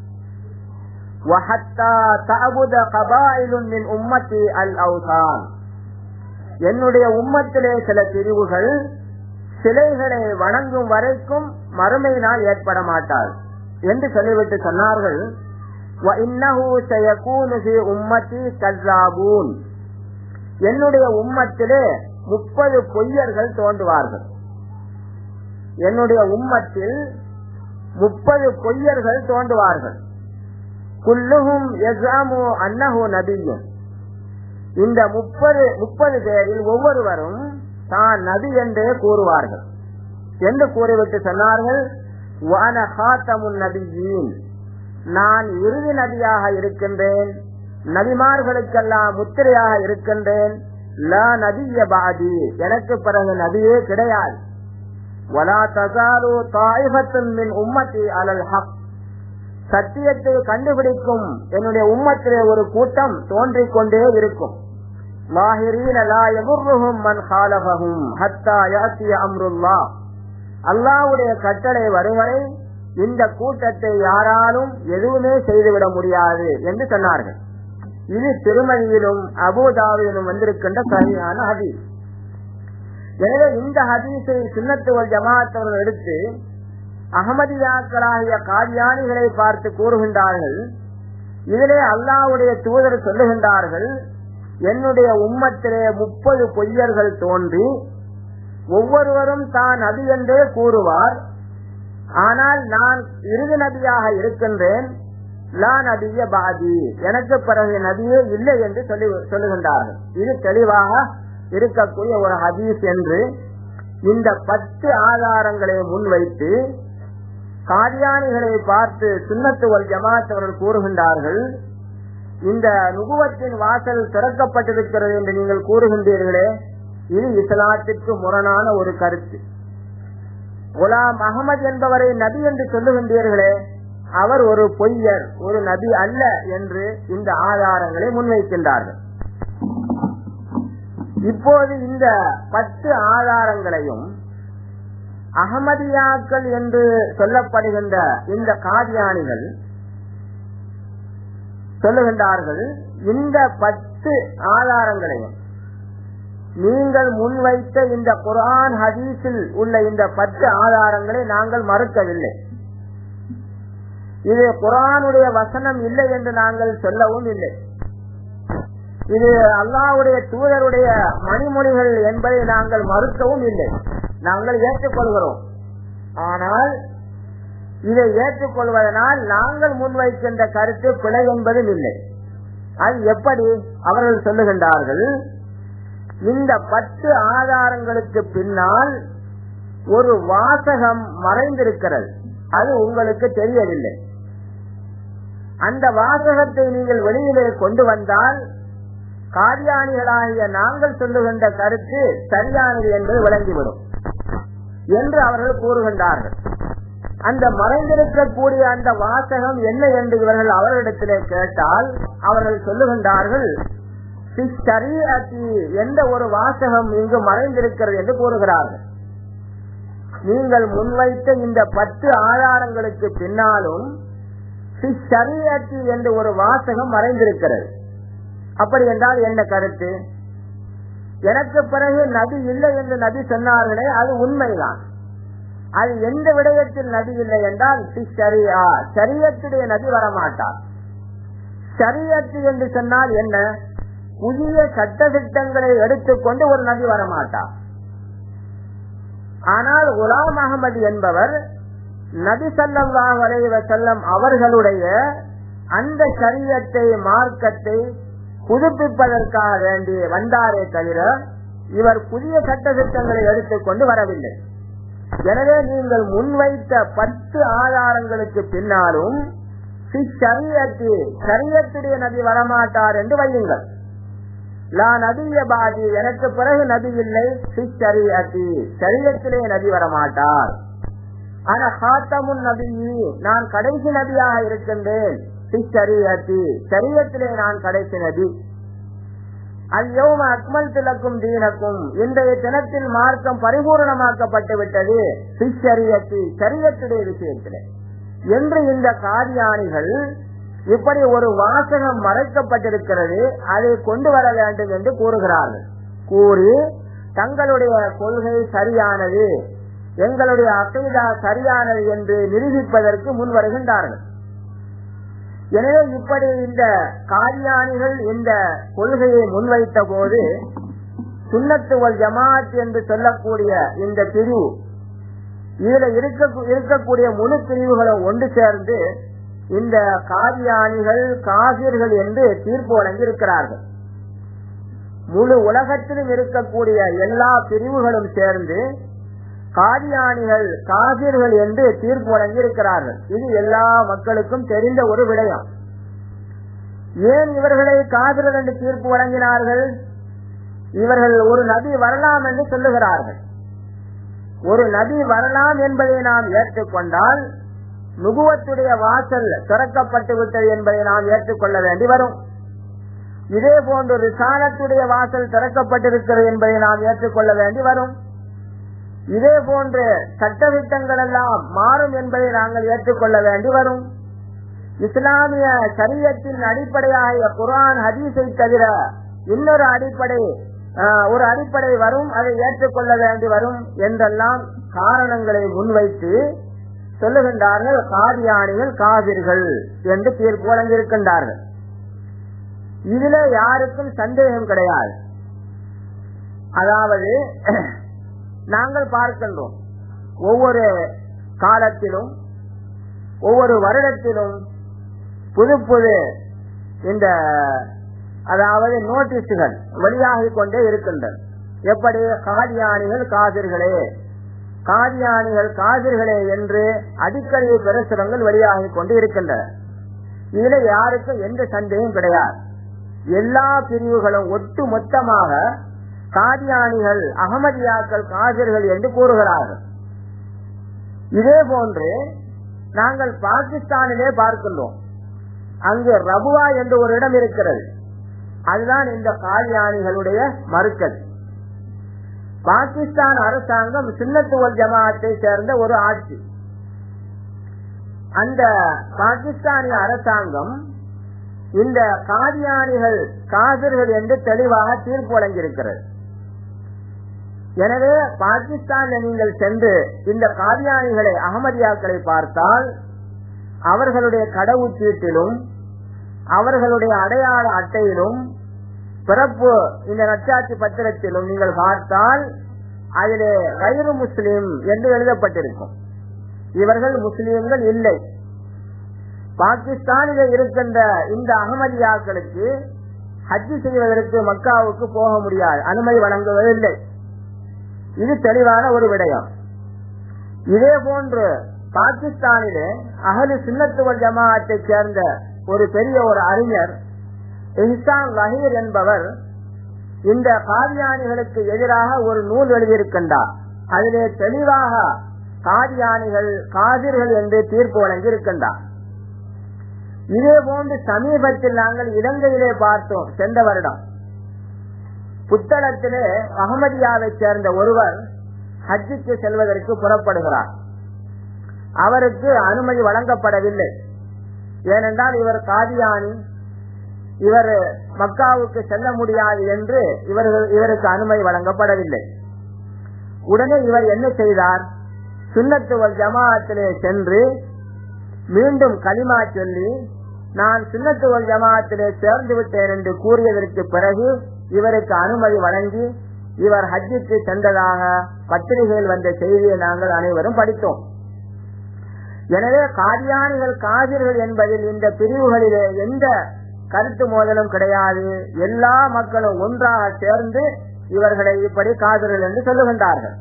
என்னுடைய உம்மத்திலே சில பிரிவுகள் சிலைகளை வணங்கும் வரைக்கும் மறுமை நாள் ஏற்பட மாட்டார் என்று சொல்லிவிட்டு சொன்னார்கள், என்னுடைய உம்மத்திலே முப்பது பொய்யர்கள் தோன்றுவார்கள். என்னுடைய உம்மத்தில் முப்பது பொய்யர்கள் தோன்றுவார்கள். குல்லுஹும் யஸாமு அன்னஹு நபிய்யுன். இந்த முப்பது முப்பது பேரில் ஒவ்வொருவரும் தான் நபி என்றே கூறுவார்கள் என்று கூறிவிட்டு சொன்னார்கள், வஅன ஹாத்தமுன் நபிய்யீன், நான் இறுதி நபியாக இருக்கின்றேன், நபிமார்களுக்கெல்லாம் முத்திரையாக இருக்கின்றேன். லா நபிய்ய பஅதி, எனக்கு பிறகு நபியே கிடையாது. வலா தஸாலு தாயிஃபத்துன் மின் உம்மத்தி அலல் ஹக், சத்தியத்தை கண்டுபிடிக்கும் என்னுடைய உம்மத்திலே ஒரு கூட்டம் தோன்றிக் கொண்டே இருக்கும். லாஹிரீன லா யதுர்ருஹும் மன் ஹாலஃபஹும் ஹத்தா யாத்திய அம்ருல்லாஹ், அல்லாஹ்வுடைய கட்டளை வருவரை இந்த கூட்டத்தை யாராலும் எதுவுமே செய்துவிட முடியாது என்று சொன்னார்கள். இது திருமதியிலும் அபூதாவிலும் வந்திருக்கின்ற சரியான ஹதீஸ். எனவே இந்த ஹதீஸை சுன்னத்து வல் ஜமாஅத் எடுத்து அஹமதியாக்களாகிய காதியானிகளை பார்த்து கூறுகின்றார்கள். இதிலே அல்லாஹ்வுடைய தூதர் சொல்லுகின்றார்கள், என்னுடைய உம்மத்திலே முப்பது பொய்யர்கள் தோன்றி ஒவ்வொருவரும் தான் நபி என்றே கூறுவார். ஆனால் நான் இறுதி நபியாக இருக்கின்றேன். லா நபிய பாதி, எனக்கு பிறகு நபியே இல்லை என்று சொல்லி சொல்லுகின்றார்கள். இது தெளிவாக இருக்கக்கூடிய ஒரு ஹதீஸ் என்று இந்த பத்து ஆதாரங்களை முன்வைத்து காதியானிகளை பார்த்து சுன்னத்து வல் ஜமாஅத் அவர்கள் கூறுகின்றார்கள், இந்த நுபுவத்தின் வாசல் திறக்கப்பட்டிருக்கிறது என்று நீங்கள் கூறுகின்றீர்களே, இது இஸ்லாத்திற்கு முரணான ஒரு கருத்து. குலாம் அகமது என்பவரை நபி என்று சொல்லுகின்றீர்களே, அவர் ஒரு பொய்யர், ஒரு நபி அல்ல என்று இந்த ஆதாரங்களை முன்வைக்கின்றார்கள். இப்போது இந்த பத்து ஆதாரங்களையும் அஹமதியாக்கள் என்று சொல்லப்படுகின்ற இந்த காதியானிகள் சொல்லுகின்றார்கள், இந்த பத்து ஆதாரங்களையும் நீங்கள் முன்வைத்த இந்த குர்ஆன் ஹதீஸில் உள்ள இந்த பத்து ஆதாரங்களை நாங்கள் மறுக்கவில்லை. இது குர்ஆனுடைய வசனம் இல்லை என்று நாங்கள் சொல்லவும் இல்லை. இது அல்லாஹ்வுடைய தூதருடைய மணிமொழிகள் என்பதை நாங்கள் மறுக்கவும் இல்லை. நாங்கள் ஏற்றுக்கொள்கிறோம். ஆனால் இதை ஏற்றுக்கொள்வதனால் நாங்கள் முன்வைக்கின்ற கருத்து பிழை என்பதும் இல்லை. அது எப்படி? அவர்கள் சொல்லுகின்றார்கள், இந்த பத்து ஆதாரங்களுக்கு பின்னால் ஒரு வாசகம் மறைந்திருக்கிறது, அது உங்களுக்கு தெரியவில்லை. அந்த வாசகத்தை நீங்கள் வெளியிலே கொண்டு வந்தால் காதியானிகளாகிய நாங்கள் சொல்லுகின்ற கருத்து சரியானது என்று விளங்கிவிடும் என்று அவர்கள் கூறுகின்றார்கள். அந்த மறைந்திருக்கக்கூடிய அந்த வாசகம் என்ன என்று இவர்கள் அவர்களிடத்திலே கேட்டால் அவர்கள் சொல்லுகின்றார்கள், என்ற ஒரு வாசகம் இங்கு மறைந்திருக்கிறது என்று கூறுகிறார்கள். நீங்கள் முன்வைத்த இந்த பத்து ஆதாரங்களுக்கு பின்னாலும் என்ற ஒரு வாசகம் மறைந்திருக்கிறது. அப்படி என்றால் என்ன கருத்து? எனக்கு பிறகு நபி இல்லை என்று நபி சொன்னார்களே, அது உண்மைதான். அது எந்த விடயத்தில் நபி இல்லை என்றால் ஷரியத்துடைய நபி வரமாட்டார். ஷரியத்து என்று சொன்னால் என்ன? புதிய சட்ட திட்டங்களை எடுத்துக்கொண்டு ஒரு நபி வரமாட்டார். ஆனால் குலாம் அகமது என்பவர் நபி ஸல்லல்லாஹு அலைஹி வஸல்லம் அவர்களுடைய அந்த ஷரியத்தை, மார்க்கத்தை புதுப்பிப்பதற்காக வேண்டி வந்தாரே தவிர இவர் புதிய சட்ட திட்டங்களை எடுத்துக்கொண்டு வரவில்லை. எனவே நீங்கள் முன்வைத்த பத்து ஆதாரங்களுக்கு பின்னாலும் ஷரியத்துடைய நபி வரமாட்டார் என்று வையுங்கள். லா நபிய பாதி, எனக்கு பிறகு நபி இல்லை. ஷரியத்திலே நபி வரமாட்டார். ஆனா ஹாத்தமுன் நபியி, நான் கடைசி நபியாக இருக்கின்றேன். ஷரியத்திலே நான் கடைசி நபி. அல்யௌம அக்மல்து லக்கும் தீனக்கும், இன்றைய தினத்தில் மார்க்கம் பரிபூர்ணமாக்கப்பட்டு விட்டது. ஷரியத்துடைய விஷயத்திலே என்று இந்த காதியானிகள் இப்படி ஒரு வாசகம் மறைக்கப்பட்டிருக்கிறது, அதை கொண்டு வர வேண்டும் என்று கூறுகிறார்கள். கூறி தங்களுடைய கொள்கை சரியானது, எங்களுடைய அகைதா சரியானது என்று நிரூபிப்பதற்கு முன் வருகின்றார்கள். எனவே இப்படி இந்த காதியானிகள் இந்த கொள்கையை முன்வைத்த போது சுன்னத்து வல் ஜமாஅத் என்று சொல்லக்கூடிய இந்த பிரிவு, இதுல இருக்கக்கூடிய முழு பிரிவுகளும் ஒன்று சேர்ந்து இந்த காதியானிகள் காபிர்கள் என்று தீர்ப்பு வழங்கி இருக்கிறார்கள். முழு உலகத்திலும் இருக்கக்கூடிய எல்லா பிரிவுகளும் சேர்ந்து காதியானிகள் காபிர்கள் என்று தீர்ப்பு வழங்கி இருக்கிறார்கள். இது எல்லா மக்களுக்கும் தெரிந்த ஒரு விடயம். ஏன் இவர்களை காபிர்கள் என்று தீர்ப்பு வழங்கினார்கள்? இவர்கள் ஒரு நபி வரலாம் என்று சொல்லுகிறார்கள். ஒரு நபி வரலாம் என்பதை நாம் ஏற்றுக்கொண்டால் நுபுவத்துடைய வாசல் திறக்கப்பட்டு விட்டது என்பதை நாம் ஏற்றுக்கொள்ள வேண்டி வரும். இதே போன்று ரிசாலத்துடைய வாசல் திறக்கப்பட்டிருக்கிறது என்பதை நாம் ஏற்றுக்கொள்ள வேண்டி வரும். இதே போன்று சட்டதிட்டங்கள் எல்லாம் மாறும் என்பதை நாங்கள் ஏற்றுக்கொள்ள வேண்டி வரும். இஸ்லாமிய சரியத்தின் அடிப்படையாக குர்ஆன் ஹதீஸை தவிர இன்னொரு அடிப்படை ஒரு அடிப்படை வரும், அதை ஏற்றுக்கொள்ள வேண்டி வரும் என்றெல்லாம் காரணங்களை முன்வைத்து சொல்லுகின்றார்கள். காதியானிகள் காபிர்கள் என்று தீர்ப்பு வழங்கியிருக்கின்றார்கள். இதுல யாருக்கும் சந்தேகம் கிடையாது. அதாவது நாங்கள் பார்க்கின்றோம், ஒவ்வொரு காலத்திலும் ஒவ்வொரு வருடத்திலும் புது புது இந்த அதாவது நோட்டீஸுகள் வெளியாகிக் கொண்டே இருக்கின்றன. எப்படி காதியானிகள் காதிர்களே காதியானிகள் காதிர்களே என்று அடிக்கடி பிரசுரங்கள் வெளியாகிக் கொண்டு இருக்கின்றன. இதுல யாருக்கும் எந்த சந்தேகம் கிடையாது. எல்லா பிரிவுகளும் ஒட்டு மொத்தமாக காதியானிகள் அகமதியாக்கள் காதிர்கள் என்று கூறுகிறார்கள். இதே போன்று நாங்கள் பாகிஸ்தானிலே பார்க்கின்றோம். அங்கு ரபுவா என்று ஒரு இடம் இருக்கிறது. அதுதான் இந்த காதியானிகளுடைய மறுக்கல். பாகிஸ்தான் அரசாங்கம் சுன்னத்து வல் ஜமாஅத்தை சேர்ந்த ஒரு ஆட்சி. அந்த பாகிஸ்தானிய அரசாங்கம் இந்த காதியானிகள் காபிர்கள் என்று தெளிவாக தீர்ப்பு வழங்கியிருக்கிறது. எனவே பாகிஸ்தானில் நீங்கள் சென்று இந்த காதியானிகளை அகமதியாக்களை பார்த்தால் அவர்களுடைய கடவுச்சீட்டிலும் அவர்களுடைய அடையாள அட்டையிலும் பிறப்பு இந்த நற்சாட்சி பத்திரத்திலும் நீங்கள் பார்த்தால் அதிலே கைரு முஸ்லிம் என்று எழுதப்பட்டிருக்கும். இவர்கள் முஸ்லிம்கள் இல்லை. பாகிஸ்தானில் இருக்கின்ற இந்த அகமதியாக்களுக்கு ஹஜ் செய்வதற்கு மக்காவுக்கு போக முடியாது, அனுமதி வழங்குவதில்லை. இது தெளிவான ஒரு விடயம். இதே போன்று பாகிஸ்தானிலே அஹ்லு சுன்னத்து வல் ஜமாஅத்தை சேர்ந்த ஒரு பெரிய ஒரு அறிஞர் இஹ்சான் லஹீர் என்பவர் இந்த காதியானிகளுக்கு எதிராக ஒரு நூல் எழுதியிருக்கின்றார். அதிலே தெளிவாக காதியானிகள் காதிர்கள் என்று தீர்ப்பு வழங்கி இருக்கின்றார். இதே போன்று சமீபத்தில் நாங்கள் இலங்கையிலே பார்த்தோம். சென்ற வருடம் புத்தளத்திலே அகமதியாவை சேர்ந்த ஒருவர் ஹஜ்ஜுக்கு செல்வதற்கு புறப்படுகிறார். அவருக்கு அனுமதி வழங்கப்படவில்லை. ஏனென்றால் இவர் காதியானி, இவர் மக்காவுக்கு செல்ல முடியாது என்று இவர்கள் இவருக்கு அனுமதி வழங்கப்படவில்லை. உடனே இவர் என்ன செய்தார்? சுன்னத்து வல் ஜமாஅத்திலே சென்று மீண்டும் கலிமா சொல்லி நான் சுன்னத்து வல் ஜமாஅத்திலே சேர்ந்து விட்டேன் என்று கூறியதற்கு பிறகு இவருக்கு அனுமதி வழங்கி இவர் ஹஜ்ஜுக்கு சென்றதாக பத்திரிகையில் வந்த செய்தியை நாங்கள் அனைவரும் படித்தோம். எனவே காதியானிகள் காதிர்கள் என்பதில் இந்த பிரிவுகளிலே எந்த கருத்து மோதலும் கிடையாது. எல்லா மக்களும் ஒன்றாக சேர்ந்து இவர்களை இப்படி காதிர்கள் என்று சொல்லுகின்றார்கள்.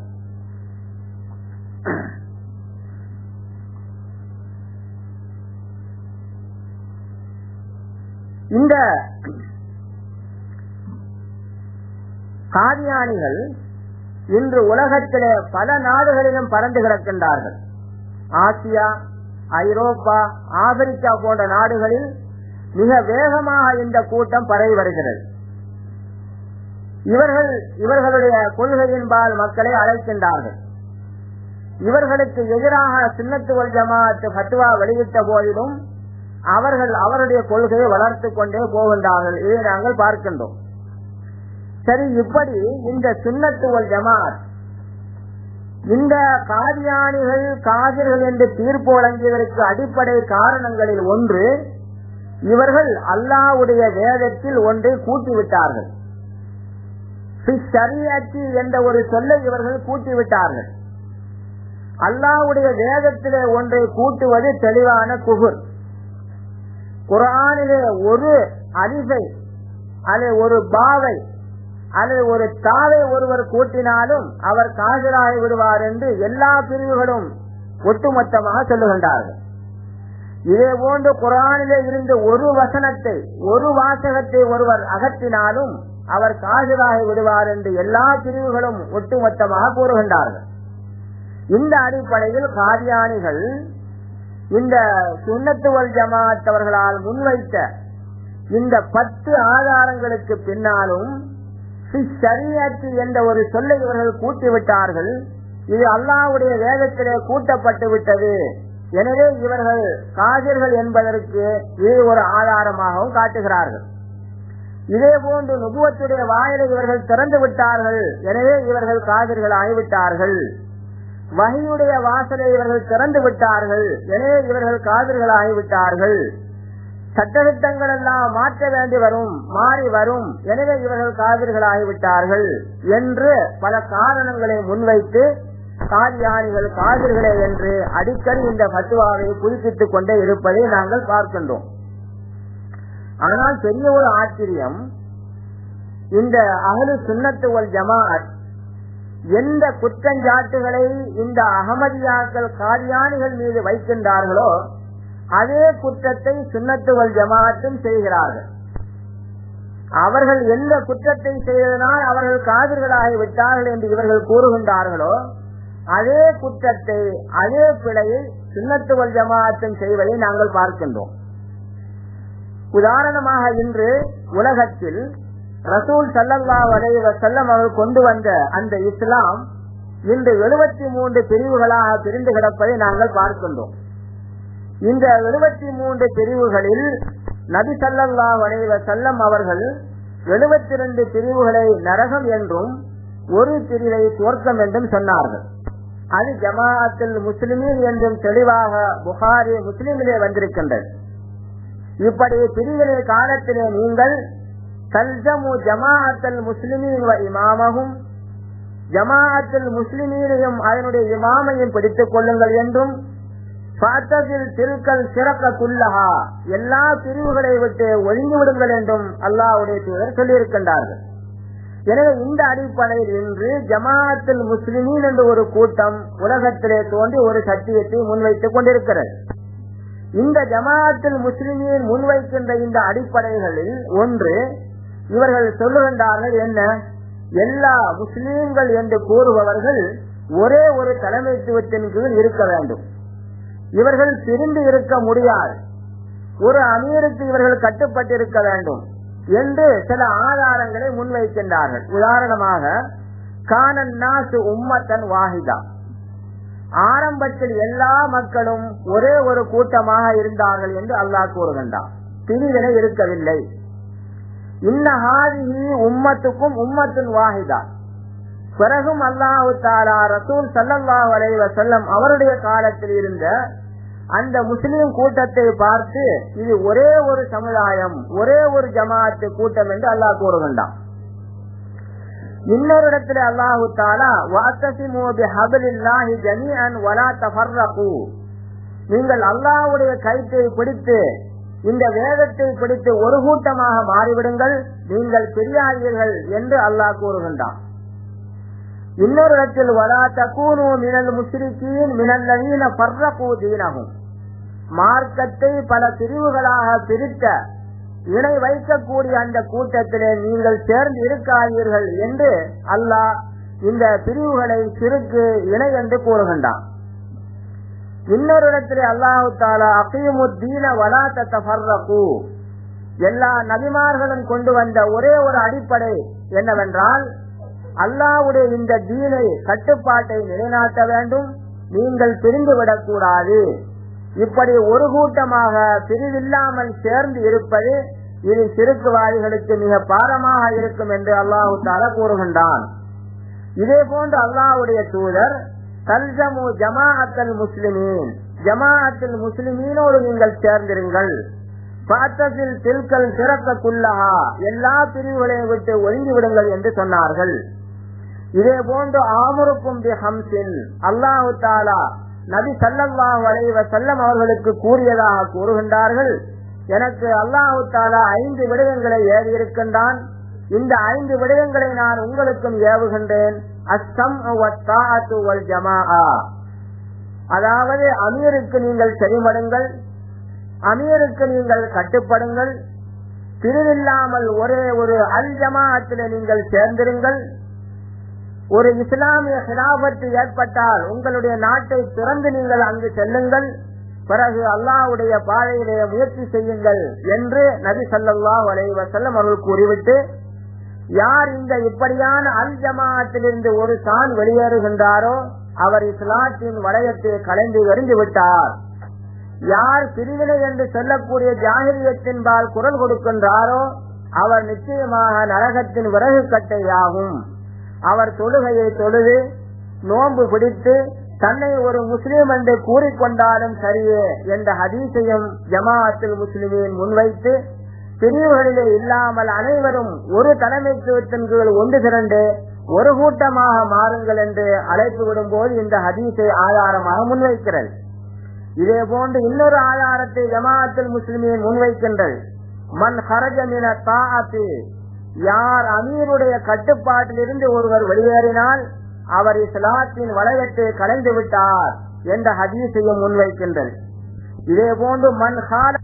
இந்த காதியானிகள் இன்று உலகத்திலே பல நாடுகளிலும் பறந்து கிடக்கின்றார்கள். ஆசியா, ஐரோப்பா, ஆப்பிரிக்கா போன்ற நாடுகளில் மிக வேகமாக இந்த கூட்டம் பரவி வருகிறது. இவர்கள் இவர்களுடைய கொள்கையின்பால் மக்களை அழைக்கின்றார்கள். இவர்களுக்கு எதிராக சுன்னத்து வல் ஜமாஅத் ஃபத்வா வெளியிட்ட போதிலும் அவர்கள் அவருடைய கொள்கையை வளர்த்துக் கொண்டே போகின்றார்கள். இதை நாங்கள் பார்க்கின்றோம். சரி, இப்படி இந்த சுன்னத்து வல் ஜமாஅத் இந்த காதியானிகள் காதிர்கள் என்று தீர்ப்பு வழங்கியதற்கு அடிப்படை காரணங்களில் ஒன்று, இவர்கள் அல்லாஹ்வுடைய வேதத்தில் ஒன்றை கூட்டிவிட்டார்கள். என்ற ஒரு சொல்லை இவர்கள் கூட்டிவிட்டார்கள். அல்லாஹ்வுடைய வேதத்திலே ஒன்றை கூட்டுவது தெளிவான குஃபர். குர்ஆனிலே ஒரு அலிஃபை அல்லது ஒரு பாவை அல்லது ஒரு தாவை ஒருவர் கூட்டினாலும் அவர் காஃபிராகி விடுவார் என்று எல்லா பிரிவுகளும் ஒட்டுமொத்தமாக சொல்லுகின்றார்கள். இதே போன்று குர்ஆனிலே இருந்து ஒரு வசனத்தை ஒரு வாசகத்தை ஒருவர் அகற்றினாலும் அவர் காஃபிராகி விடுவார் என்று எல்லா பிரிவுகளும் ஒட்டுமொத்தமாக கூறுகின்றார்கள். இந்த அடிப்படையில் காதியானிகள் இந்த சுன்னத்து வல் ஜமாஅத் அவர்களால் முன்வைத்த இந்த பத்து ஆதாரங்களுக்கு பின்னாலும் ஷரியத் என்ற ஒரு சொல்லை இவர்கள் கூட்டிவிட்டார்கள். இது அல்லாஹ்வுடைய வேதத்திலே கூட்டப்பட்டு விட்டது, எனவே இவர்கள் காஃபிர்கள் என்பதற்கு இது ஒரு ஆதாரமாகவும் காட்டுகிறார்கள். இதே போன்று நுபுவத்துடைய வாயிலை இவர்கள் திறந்து விட்டார்கள், எனவே இவர்கள் காஃபிர்கள் ஆகிவிட்டார்கள். வஹீயுடைய வாசலை இவர்கள் திறந்து விட்டார்கள், எனவே இவர்கள் காஃபிர்கள் ஆகிவிட்டார்கள். சட்டத்திட்டங்கள் எல்லாம் மாற்ற வேண்டி வரும், மாறி வரும், எனவே இவர்கள் காஃபிர்கள் ஆகிவிட்டார்கள் என்று பல காரணங்களை முன்வைத்து காதியானிகள் காஃபிர்களே என்று அடிக்கடி இந்த ஃபத்வாவை புதுப்பித்துக் கொண்டே இருப்பதை நாங்கள் பார்க்கின்றோம். ஆனால் பெரிய ஒரு ஆச்சரியம், இந்த அஹ்லு சுன்னத்து வல் ஜமாஅத் எந்த குற்றஞ்சாட்டுகளை இந்த அஹமதியாக்கள் காதியானிகள் மீது வைக்கின்றார்களோ அதே குற்றத்தை சுன்னத்து வல் ஜமாஅத்தும் செய்கிறார்கள். அவர்கள் எந்த குற்றத்தை செய்ததனால் அவர்கள் காஃபிர்களாகி விட்டார்கள் என்று இவர்கள் கூறுகின்றார்களோ அதே குற்றத்தை அதே பிழையை சுன்னத்து வல் ஜமாஅத்தும் செய்வதை நாங்கள் பார்க்கின்றோம். உதாரணமாக இன்று உலகத்தில் ரசூல் ஸல்லல்லாஹு அலைஹி வஸல்லம் அவர்கள் கொண்டு வந்த அந்த இஸ்லாம் இன்று எழுபத்தி மூன்று பிரிவுகளாக பிரிந்து கிடப்பதை நாங்கள் பார்க்கின்றோம். இந்த எழுபத்தி மூன்று பிரிவுகளில் நபி ஸல்லல்லாஹு அலைஹி வஸல்லம் அவர்கள் எழுபத்தி இரண்டு பிரிவுகளை நரகம் என்றும் ஒரு பிரிவை சுவர்க்கம் என்றும் சொன்னார்கள். அது ஜமாஅத்துல் முஸ்லிமீன் என்றும் தெளிவாக புகாரி முஸ்லிமிலே வந்திருக்கின்றது. இப்படி பிரிவினை காலத்திலே நீங்கள் தல்ஜமு ஜமாஅத்துல் முஸ்லிமீன் வ இமாமஹும், ஜமாஅத்துல் முஸ்லிமீனையும் அதனுடைய இமாமையும் பிடித்துக் கொள்ளுங்கள் என்றும், திருக்கல் சிறக்க குல்லஹா எல்லா பிரிவுகளை விட்டு ஒழிந்து விடுங்கள் என்றும் அல்லாஹ்வுடைய தூதர் சொல்லியிருக்கின்றார்கள். எனவே இந்த அடிப்படையில் இன்று ஜமாஅத்துல் முஸ்லிமீன் என்ற ஒரு கூட்டம் உலகத்திலே தோன்றி ஒரு சத்தியத்தை முன்வைத்துக் கொண்டிருக்கிறது. இந்த ஜமாஅத்துல் முஸ்லிமீன் முன்வைக்கின்ற இந்த அடிப்படைகளில் ஒன்று, இவர்கள் சொல்லுகின்றார்கள் என்ன, எல்லா முஸ்லீம்கள் என்று கூறுபவர்கள் ஒரே ஒரு தலைமைத்துவத்தின் கீழ் இருக்க வேண்டும், இவர்கள் பிரிந்து இருக்க முடியாது, ஒரு அமீருக்கு இவர்கள் கட்டுப்பட்டிருக்க வேண்டும் என்று சில ஆதாரங்களை முன்வைக்கின்றார்கள். உதாரணமாக கானன் நாசு உம்மத்தன் வாஹிதா, ஆரம்பத்தில் எல்லா மக்களும் ஒரே ஒரு கூட்டமாக இருந்தார்கள் என்று அல்லாஹ் கூறுகின்றான், பிரிவினை இருக்கவில்லை. இன்னஹாதிஹி உம்மத்துக்கும் உம்மத்துன் வாஹிதா, பிறகும் அல்லாஹு தஆலா ரசூல் ஸல்லல்லாஹு அலைஹி வஸல்லம் அவருடைய காலத்தில் இருந்த அந்த முஸ்லிம் கூட்டத்தை பார்த்து இது ஒரே ஒரு சமுதாயம், ஒரே ஒரு ஜமாஅத்து கூட்டம் என்று அல்லாஹ் கூறுகின்றான். இன்னொரு இடத்துல அல்லாஹு தஆலா வஅத்தஸிமு பிஹப்லில்லாஹி ஜமீஅன் வலா தஃபர்ரகு, நீங்கள் அல்லாஹ்வுடைய கயிற்றை பிடித்து இந்த வேதத்தை பிடித்து ஒரு கூட்டமாக மாறிவிடுங்கள், நீங்கள் பிரியாதீர்கள் என்று அல்லாஹ் கூறுகின்றான். இன்னொரு இடத்தில் வலா தகூனு மினல் முஷ்ரிகீன் மினல்லதீன ஃபர்ரகு தீனஹும், மார்க்கத்தை பல பிரிவுகளாக பிரித்த இணை வைக்கக்கூடிய அந்த கூட்டத்திலே நீங்கள் சேர்ந்து இருக்காதீர்கள் என்று அல்லாஹ் இந்த பிரிவுகளை சிறுக்கு இணை என்று கூறுகின்றான். இன்னொரு இடத்திலே அல்லாஹு தஆலா அகீமுத்தீன வலா தஃபர்ரகு, எல்லா நபிமார்களும் கொண்டு வந்த ஒரே ஒரு அடிப்படை என்னவென்றால் அல்லாஹ்வுடைய இந்த தீனை கட்டுப்பாட்டை நிலைநாட்ட வேண்டும், நீங்கள் பிரிந்து விடக்கூடாது. இப்படி ஒரு கூட்டமாக பிரிவில்லாமல் சேர்ந்து இருப்பது இது சிறுக்குவாதிகளுக்கு மிக பாரமாக இருக்கும் என்று அல்லாஹு தஆலா கூறுகின்றான். இதே போன்று அல்லாஹ்வுடைய தூதர் தல்ஜமு ஜமாஅத்துல் முஸ்லிமீன், ஜமாஅத்துல் முஸ்லிமீனோடு நீங்கள் சேர்ந்திருங்கள், பாத்தத்தில் தில்கல் சிறக்கக்குள்ளஹா, எல்லா பிரிவுகளையும் விட்டு ஒதுங்கி விடுங்கள் என்று சொன்னார்கள். இதே போன்று ஆமுருக்கும் பி ஹம்சின், அல்லாஹு தஆலா நபி ஸல்லல்லாஹு அலைஹி வஸல்லம் அவர்களுக்கு கூறியதாக கூறுகின்றார்கள். எனக்கு அல்லாஹு தஆலா ஐந்து விடயங்களை ஏவி இருக்கின்றான். இந்த ஐந்து விடயங்களை நான் உங்களுக்கும் ஏவுகின்றேன். அஸ்ஸம்உ வத்தாஅத்து வல் ஜமாஆ, அதாவது அமீருக்கு நீங்கள் செவிமடுங்கள், அமீருக்கு நீங்கள் கட்டுப்படுங்கள், பிரிவில்லாமல் ஒரே ஒரு அல் ஜமாஅத்திலே நீங்கள் சேர்ந்திருங்கள். ஒரு இஸ்லாமிய ஹிலாபத்து ஏற்பட்டால் உங்களுடைய நாட்டை திறந்து நீங்கள் அங்கு செல்லுங்கள், பிறகு அல்லாஹ்வுடைய பாதையிலே முயற்சி செய்யுங்கள் என்று நபி ஸல்லல்லாஹு அலைஹி வஸல்லம் அவர்கள் கூறிவிட்டு, யார் இந்த இப்படியான அல் ஜமாஅத்திலிருந்து ஒரு தான் வெளியேறுகின்றாரோ அவர் இஸ்லாத்தின் வளையத்தை கலைந்து எறிந்து விட்டார். யார் பிரிவினை என்று சொல்லக்கூடிய ஜாஹிலியத்தின்பால் குரல் கொடுக்கின்றாரோ அவர் நிச்சயமாக நரகத்தின் விறகு கட்டையாகும். அவர் தொழுகையை தொழுது நோன்பு பிடித்து தன்னை ஒரு முஸ்லீம் என்று கூறிக்கொண்டாலும் சரியே என்ற ஹதீஸையும் ஜமாஅத்துல் முஸ்லிமீன் முன்வைத்து, பிரிவுகளிலே இல்லாமல் அனைவரும் ஒரு தலைமைத்துவத்தின் கீழ் ஒன்று திரண்டு ஒரு கூட்டமாக மாறுங்கள் என்று அழைப்பு விடும் போது இந்த ஹதீஸை ஆதாரமாக முன்வைக்கிறது. இதே போன்று இன்னொரு ஆதாரத்தை ஜமாஅத்துல் முஸ்லிமீன் முன்வைக்கின்றது. மன் ஹரஜ மின தாஅத்தி, யார் அமீருடைய கட்டுப்பாட்டில் இருந்து ஒருவர் வெளியேறினால் அவர் இஸ்லாத்தின் வளையத்தை கலைந்து விட்டார் என்ற ஹதீஸையும் முன்வைக்கின்றது. இதே போன்று மன்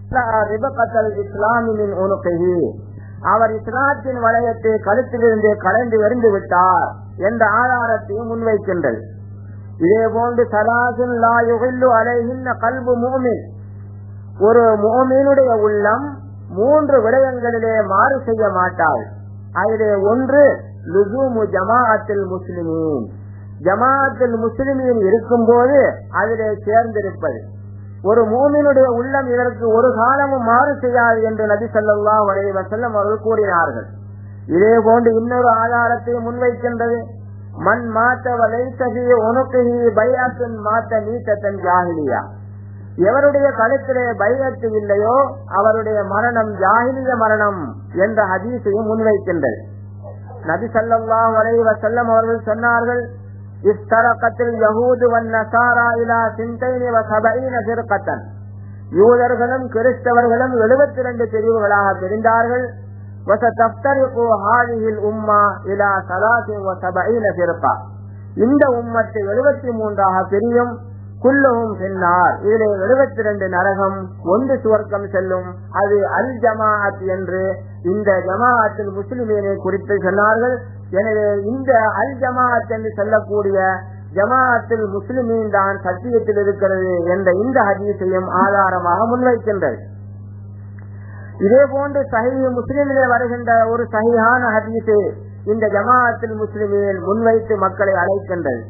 ரிபகத்தல் இஸ்லாமின் உனுகைஹி, அவர் இஸ்லாத்தின் வளையத்தை கழுத்திலிருந்து கலைந்து எறிந்து விட்டார் என்ற ஆதாரத்தையும் முன்வைக்கின்றது. இதே போன்று சலாசுன் லா யுகில்லு அலைஹின்ன கல்பு முஃமின், ஒரு முஃமினுடைய உள்ளம் மூன்று விடயங்களிலே மாறு செய்ய மாட்டாள். அதிலே ஒன்று லுசூமு ஜமாஅத்துல் முஸ்லிமீன், ஜமாஅத்துல் முஸ்லிமீன் இருக்கும் போது அதிலே சேர்ந்திருப்பது. ஒரு மூமினுடைய உள்ளம் இதற்கு ஒரு காலமும் மாறு செய்யாது என்று நபி ஸல்லல்லாஹு அலைஹி வஸல்லம் அவர்கள் கூறினார்கள். இதே போன்று இன்னொரு ஆதாரத்தை முன்வைக்கின்றது. மன் மாத்த வலைஸ ஃபீ உனுகிஹி பைஅத்துன் மாத்த மீத்தன் ஜாஹிலியா, எவருடைய கழுத்திலே பைஅத்து இல்லையோ அவருடைய மரணம் ஜாஹிலிய மரணம் என்ற ஹதீஸையும் முன்வைக்கின்றது. நபி ஸல்லல்லாஹு அலைஹி வஸல்லம் அவர்கள் சொன்னார்கள், இஸ்தரகத்தில் யஹூது வன் நஸாரா இலா சின்தைனி வ சபஈன ஃபிர்கத்தன், யூதர்களும் கிறிஸ்தவர்களும் எழுபத்தி இரண்டு பிரிவுகளாக பிரிந்தார்கள். வஸதஃப்தரிகு ஹாதிஹில் உம்மா இலா ஸலாஸின் வ சபஈன ஃபிர்கா, இந்த உம்மத்து எழுபத்தி மூன்றாக பிரியும். குல்லுஹும் ஃபின்னார், இதிலே எழுபத்தி இரண்டு நரகம், ஒன்று சுவர்க்கம் செல்லும். அது அல் ஜமாஅத் என்று இந்த ஜமாஅத்துல் முஸ்லிமீனை குறித்து சொன்னார்கள். எனவே இந்த அல் ஜமாஅத் என்று சொல்லக்கூடிய ஜமாஅத்துல் முஸ்லிமீன் தான் சத்தியத்தில் இருக்கிறது என்ற இந்த ஹதீஸையும் ஆதாரமாக முன்வைக்கின்றது. இதே போன்று சஹீஹ் முஸ்லிமிலே வருகின்ற ஒரு சஹீஹான ஹதீஸை இந்த ஜமாஅத்துல் முஸ்லிமீன் முன்வைத்து மக்களை அழைக்கின்றது.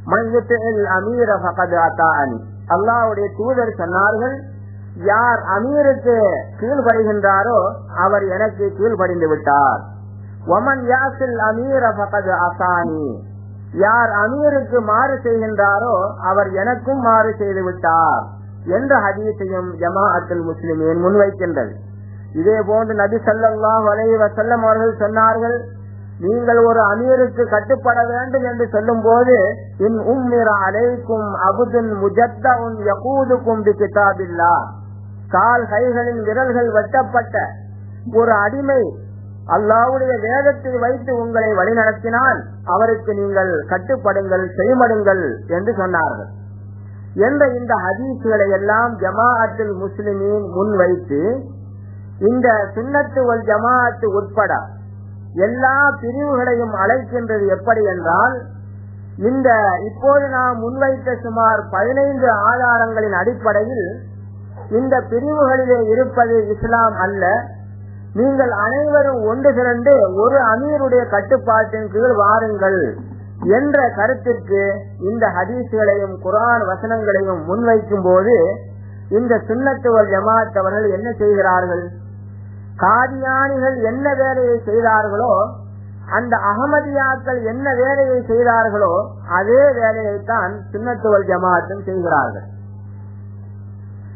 அல்லாஹ்வுடைய தூதர் சொன்னார்கள், யார் அமீருக்கு கீழ்படுகின்றாரோ அவர் எனக்கு கீழ்படிந்து விட்டார். ஒமன் யாசில் அமீர ஃபகத் அசானி, யார் அமீருக்கு மாறு செய்கின்றாரோ அவர் எனக்கும் மாறு செய்து விட்டார் என்ற ஹதீஸையும் ஜமாஅத்துல் முஸ்லிமீன் முன்வைக்கின்றது. இதே போன்று நபி ஸல்லல்லாஹு அலைஹி வஸல்லம் அவர்கள் சொன்னார்கள், நீங்கள் ஒரு அமீருக்கு கட்டுப்பட வேண்டும் என்று சொல்லும் போது, இன் உம்மிர அலைக்கும் அபுதுன் முஜத்தஉன் யகூதுக்கும் பி கிதாபில்லாஹ், கால் கைகளின் விரல்கள் வெட்டப்பட்ட ஒரு அடிமை அல்லாஹ்வுடைய வேதத்தை வைத்து உங்களை வழிநடத்தினால் அவருக்கு நீங்கள் கட்டுப்படுங்கள், செய்மடுங்கள் என்று சொன்னார்கள் என்ற இந்த ஹதீஸ்களை எல்லாம் ஜமாஅத்துல் முஸ்லிமீன் முன்வைத்து இந்த சுன்னத்து வல் ஜமாஅத்து உட்பட எல்லா பிரிவுகளையும் அழைக்கின்றது. எப்படி என்றால், இந்த இப்போது நாம் முன்வைத்த சுமார் பதினைந்து ஆதாரங்களின் அடிப்படையில் இந்த பிரிவுகளிலே இருப்பது இஸ்லாம் அல்ல, நீங்கள் அனைவரும் ஒன்று திரண்டு ஒரு அமீருடைய கட்டுப்பாட்டின் கீழ் வாருங்கள் என்ற கருத்திற்கு இந்த ஹதீஸ்களையும் குர்ஆன் வசனங்களையும் முன்வைக்கும் போது இந்த சுன்னத்து வல் ஜமாஅத் அவர்கள் என்ன செய்கிறார்கள்? காதியானிகள் என்ன வேலையை செய்தார்களோ, அந்த அகமதியாக்கள் என்ன வேலையை செய்தார்களோ அதே வேலையைத்தான் சுன்னத்து வல் ஜமாஅத்தும் செய்கிறார்கள்.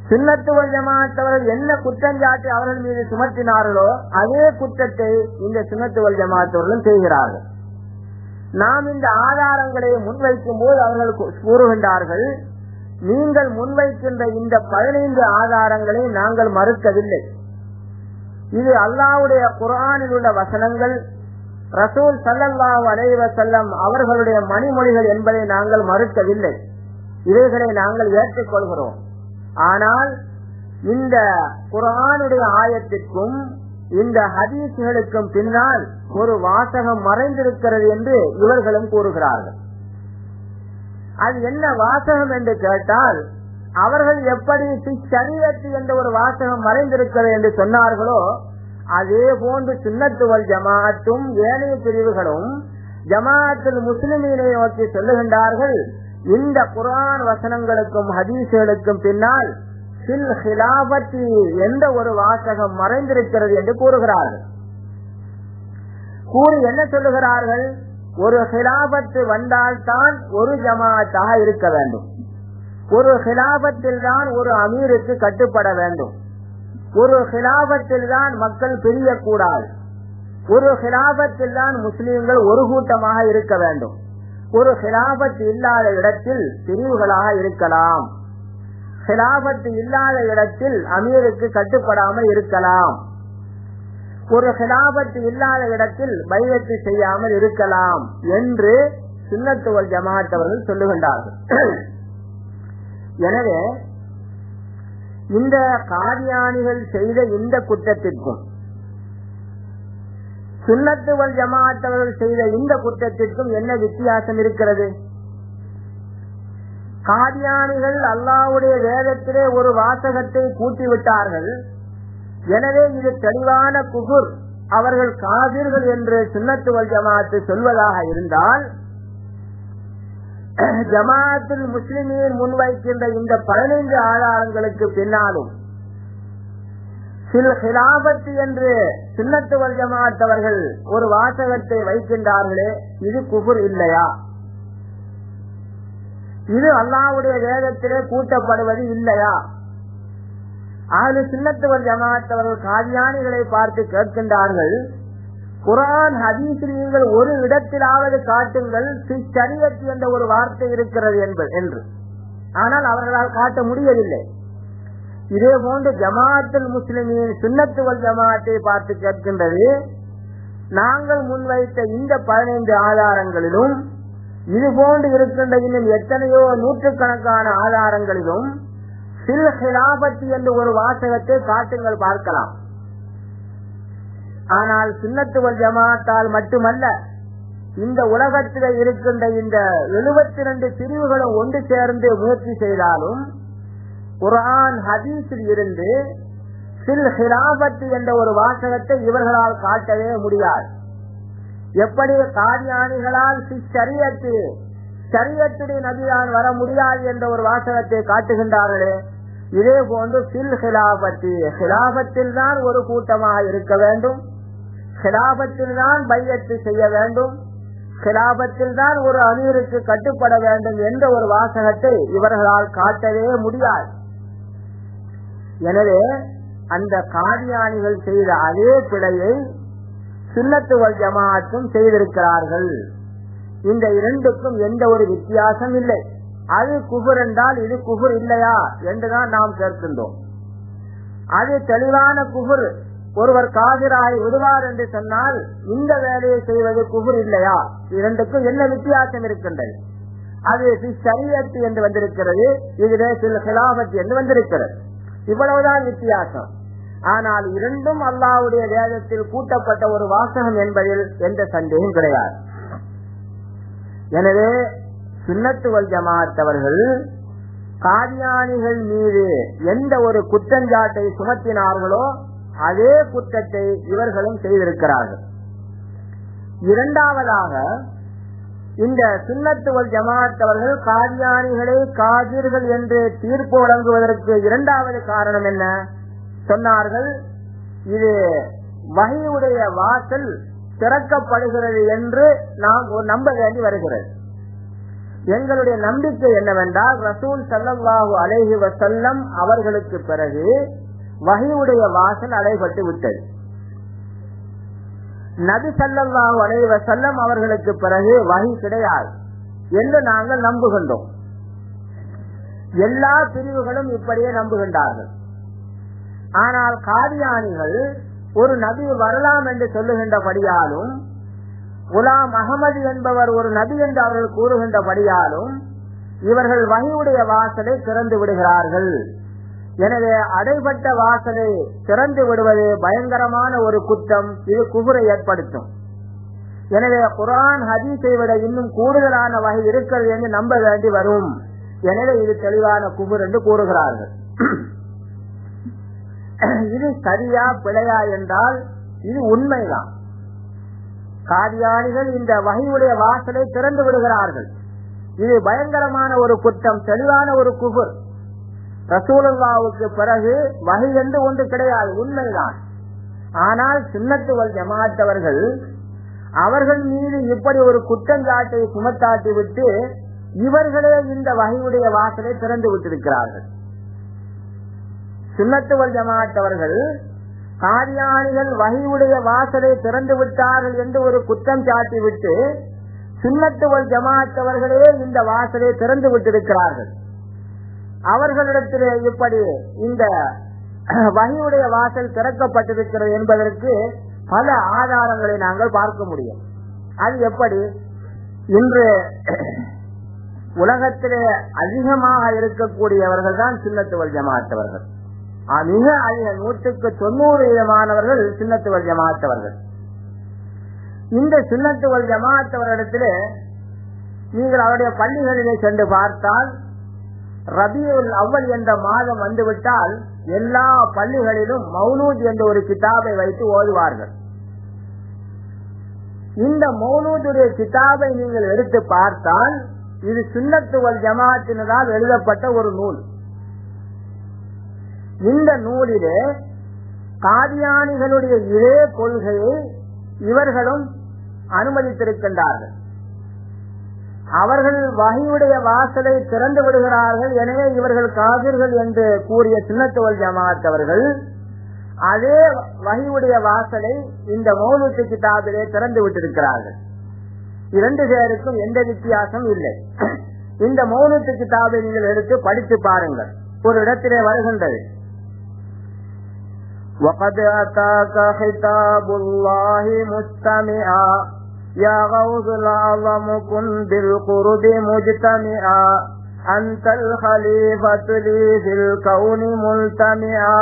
சுன்னத்து வல் ஜமாஅத்தவர்கள் என்ன குற்றஞ்சாட்டி அவர்கள் மீது சுமத்தினார்களோ அதே குற்றத்தை இந்த சுன்னத்து வல் ஜமாஅத்தவர்களும் செய்கிறார்கள். நாம் இந்த ஆதாரங்களை முன்வைக்கும் போது அவர்கள் கூறுகின்றார்கள், நீங்கள் முன்வைக்கின்ற இந்த பதினைந்து ஆதாரங்களை நாங்கள் மறுக்கவில்லை. இது அல்லாஹ்வுடைய குர்ஆனில் உள்ள வசனங்கள், ரசூல் ஸல்லல்லாஹு அலைஹி வஸல்லம் அவர்களுடைய மணிமொழிகள் என்பதை நாங்கள் மறுக்கவில்லை. இவைகளை நாங்கள் ஏற்றுக்கொள்கிறோம். ஆனால் இந்த குர்ஆனுடைய ஆயத்திற்கும் இந்த ஹதீஸ்களுக்கும் பின்னால் ஒரு வாசகம் மறைந்திருக்கிறது என்று இவர்களும் கூறுகிறார்கள். அது என்ன வாசகம் என்று கேட்டால், அவர்கள் எப்படி ஷரியத் என்ற ஒரு வாசகம் மறைந்திருக்கிறது என்று சொன்னார்களோ அதே போன்று சுன்னத்து வல் ஜமாஅத்தும் ஏனைய பிரிவுகளும் ஜமாஅத்துல் முஸ்லிமீனை நோக்கி சொல்லுகின்றார்கள், இந்த குர்ஆன் வசனங்களுக்கும் ஹதீஸ்களுக்கும் பின்னால் ஃபில் ஹிலாஃபத்தி என்ற ஒரு வாசகம் மறைந்திருக்கிறது என்று கூறுகிறார்கள். கூறி என்ன சொல்லுகிறார்கள், ஒரு ஹிலாபத்து வந்தால்தான் ஒரு ஜமாஅத்தாக இருக்க வேண்டும், ஒரு ஹிலாபத்தில் தான் ஒரு அமீருக்கு கட்டுப்பட வேண்டும், ஒரு ஹிலாபத்தில் தான் மக்கள் பிரியக்கூடாது, ஒரு ஹிலாபத்தில் தான் முஸ்லிம்கள் ஒரு கூட்டமாக இருக்க வேண்டும், ஒரு ஹிலாபத் இல்லாத இடத்தில் பிரிவுகளாக இருக்கலாம், ஹிலாபத் இல்லாத இடத்தில் அமீருக்கு கட்டுப்படாமல் இருக்கலாம், ஒரு ஹிலாபத் இல்லாத இடத்தில் பைஅத் செய்யாமல் இருக்கலாம் என்று சுன்னத்து வல் ஜமாஅத் அவர்கள் சொல்லுகின்றார்கள். எனவே இந்த காதியானிகள் செய்த இந்த குற்றத்திற்கும் சுன்னத்து வல் ஜமாஅத் அவர்கள் செய்த இந்த குற்றத்திற்கும் என்ன வித்தியாசம் இருக்கிறது? காதியானிகள் அல்லாஹ்வுடைய வேதத்திலே ஒரு வாசகத்தை கூட்டிவிட்டார்கள், எனவே இது தெளிவான குஃபுர், அவர்கள் காபிர்கள் என்று சுன்னத்து வல் ஜமாஅத் சொல்வதாக இருந்தால், ஜமாஅத்துல் முஸ்லிமீன் முன்வைக்கின்ற இந்த பதினைந்து ஆதாரங்களுக்கு பின்னாலும் சில் ஹிலாபத் என்று சுன்னத்து வல் ஜமாஅத் அவர்கள் ஒரு வாசகத்தை வைக்கின்றார்களே, இது குஃபுர் இல்லையா? இது அல்லாஹ்வுடைய வேதத்திலே கூட்டப்படுவது இல்லையா? ஆஹ்லு சுன்னத்து வல் ஜமாஅத் அவர்கள் காதியானிகளை பார்த்து கேட்கின்றார்கள், குர்ஆன் ஹதீஸில் நீங்கள் ஒரு இடத்திலாவது காட்டுங்கள் ஷரியத் என்ற ஒரு வார்த்தை இருக்கிறது என்று. ஆனால் அவர்களால் காட்ட முடியவில்லை. இதே போன்று ஜமாஅத்துல் முஸ்லிமீன் சுன்னத்து வல் ஜமாஅத்தை பார்த்து கேட்கின்றது, நாங்கள் முன்வைத்த இந்த பதினைந்து ஆதாரங்களிலும் இது போன்று இருக்கின்ற இன்னும் எத்தனையோ நூற்றுக்கணக்கான ஆதாரங்களிலும் சில் ஹிலாபத் என்று ஒரு வாசகத்தை காட்டுங்கள் பார்க்கலாம். ஆனால் சுன்னத்து வல் ஜமாஅத்தால் மட்டுமல்ல, இந்த உலகத்தில் இருக்கின்ற இந்த எழுபத்தி இரண்டு பிரிவுகளும் ஒன்று சேர்ந்து முயற்சி செய்தாலும் குர்ஆன் ஹதீஸில் இருந்து சில் ஹிலாபத் என்ற ஒரு வாசகத்தை இவர்களால் காட்டவே முடியாது. எப்படி காதியானிகளால் ஷரியத்து ஷரியத்துடைய நபிதான் வர முடியாது என்ற ஒரு வாசகத்தை காட்டுகின்றார்களே, இதே போன்று சில் ஹிலாபத்தி ஹிலாபத்தில் தான் ஒரு கூட்டமாக இருக்க வேண்டும், ஹிலாபத்தில் தான் பைஅத் செய்ய வேண்டும், ஹிலாபத்தில் தான் ஒரு அமீருக்கு கட்டுப்பட வேண்டும் என்ற ஒரு வாசகத்தை இவர்களால் காட்டவே முடியாது. எனவே அந்த காதியானிகள் செய்த அதே பிழையை சுன்னத்து வல் ஜமாஅத்தும் செய்திருக்கிறார்கள். இந்த இரண்டுக்கும் எந்த ஒரு வித்தியாசம் இல்லை. அது குஃபர் என்றால் இது குஃபர் இல்லையா என்றுதான் நாம் கேட்கின்றோம். அது தெளிவான குஃபர், ஒருவர் காபிராய் விடுவார் என்று சொன்னால் இந்த வேலையை செய்வது குஃபர் இல்லையா? இரண்டுக்கும் என்ன வித்தியாசம் இருக்கின்றது? அது ஷரியத் என்று வந்திருக்கிறது, இதுவே சில் ஹிலாபத் என்று வந்திருக்கிறது. இவ்வளவுதான் வித்தியாசம். ஆனால் இரண்டும் அல்லாஹ்வுடைய வேதத்தில் கூட்டப்பட்ட ஒரு வாசகம் என்பதில் எந்த சந்தேகம் கிடையாது. எனவே சுன்னத்து வல் ஜமாஅத் அவர்கள் காதியானிகள் மீது எந்த ஒரு குற்றஞ்சாட்டை சுமத்தினார்களோ அதே குற்றத்தை இவர்களும் செய்திருக்கிறார்கள். இரண்டாவதாக, இந்த சுன்னத்து வல் ஜமாஅத் அவர்கள் காதியானிகளை காபிர்கள் என்று தீர்ப்பு வழங்குவதற்கு இரண்டாவது காரணம் என்ன சொன்னார்கள்? இது வஹீயுடைய வாசல் திறக்கப்படுகிறது என்று நாம் நம்ப வேண்டி வருகிறது. எங்களுடைய நம்பிக்கை என்னவென்றால் ரசூல் ஸல்லல்லாஹு அலைஹி வஸல்லம் அவர்களுக்கு பிறகு வஹீயுடைய வாசல் அடைபட்டு விட்டது. நபி ஸல்லல்லாஹு அலைஹி வஸல்லம் அவர்களுக்கு பிறகு வஹீ கிடையாது என்று நாங்கள் நம்புகின்றோம். எல்லா பிரிவுகளும் இப்படியே நம்புகின்றார்கள். ஆனால் காதியானிகள் ஒரு நபி வரலாம் என்று சொல்லுகின்றபடியாலும், குலாம் அகமது என்பவர் ஒரு நபி என்று அவர்கள் கூறுகின்றபடியாலும் இவர்கள் வஹீயுடைய வாசலை திறந்து விடுகிறார்கள். எனவே அடைபட்ட வாசலை திறந்து விடுவது பயங்கரமான ஒரு குற்றம். இது குஃபரை ஏற்படுத்தும். எனவே குர்ஆன் ஹதீஸை விட இன்னும் கூடுதலான வகை இருக்கிறது என்று நம்ப வேண்டி வரும். எனவே இது தெளிவான குஃபர் என்று கூறுகிறார்கள். இது சரியா பிழையா என்றால் இது உண்மைதான். காதியானிகள் இந்த வஹீயுடைய வாசலை திறந்து விடுகிறார்கள். இது பயங்கரமான ஒரு குற்றம், தெளிவான ஒரு குஃபர். ரசூலுல்லாஹ்வுக்கு பிறகு வஹீ என்று ஒன்று கிடையாது, உண்மைதான். ஆனால் சுன்னத்து வல் ஜமாஅத் அவர்கள் அவர்கள் மீது இப்படி ஒரு குற்றஞ்சாட்டை சுமத்தாட்டி விட்டு இவர்களே இந்த வஹீயுடைய வாசலை திறந்து விட்டிருக்கிறார்கள். சுன்னத்து வல் ஜமாஅத் அவர்கள் காதியானிகள் வஹீயுடைய வாசலை திறந்து விட்டார்கள் என்று ஒரு குற்றம் சாட்டி விட்டு சுன்னத்து வல் ஜமாஅத் அவர்களே இந்த வாசலை திறந்து விட்டிருக்கிறார்கள். அவர்களிடத்திலே இப்படி இந்த வஹீயுடைய வாசல் திறக்கப்பட்டிருக்கிறது என்பதற்கு பல ஆதாரங்களை நாங்கள் பார்க்க முடியும். அது எப்படி? இன்று உலகத்திலே அதிகமாக இருக்கக்கூடியவர்கள் தான் சுன்னத்து வல் ஜமாஅத் அவர்கள். மிக அதிக நூற்றுக்கு தொண்ணூறு வீதமானவர்கள் சுன்னத்து வல் ஜமாஅத் அவர்கள். இந்த சுன்னத்து வல் ஜமாஅத் அவர்களிடத்திலே நீங்கள் அவருடைய பள்ளிகளிலே சென்று பார்த்தால், ரபியுல் அவ்வல் என்ற மாதம் வந்துவிட்டால் எல்லா பள்ளிகளிலும் மௌலூத் என்ற ஒரு கிதாபை வைத்து ஓதுவார்கள். இந்த மௌலூதுடைய கிதாபை நீங்கள் எடுத்து பார்த்தால் இது சுன்னத்து வல் ஜமாஅத்தினரால் எழுதப்பட்ட ஒரு நூல். இந்த நூலிலே காதியானிகளுடைய இதே கொள்கையை இவர்களும் அனுமதித்திருக்கின்றார்கள். அவர்கள் வஹீயுடைய வாசலை திறந்து விடுகிறார்கள், எனவே இவர்கள் காபிர்கள் என்று கூறிய சுன்னத்து வல் ஜமாஅத் அவர்கள் அதே வஹீயுடைய வாசலை இந்த மௌலூத் கிதாபிலே திறந்து விட்டிருக்கிறார்கள். இரண்டு பேருக்கும் எந்த வித்தியாசம் இல்லை. இந்த மௌலூத் கிதாபை நீங்கள் எடுத்து படித்து பாருங்கள். ஒரு இடத்திலே வருகின்றது, وَقَدْ أَتَاكَ خِطَابُ اللَّهِ مُسْتَمِعًا يَا غَوْثُ الْأَعْظَمُ كُنْ بِالْقُرْبِ مُجْتَمِعًا أَنْتَ الْخَلِيفَةُ لِي فِي الْكَوْنِ مُلْتَمِعًا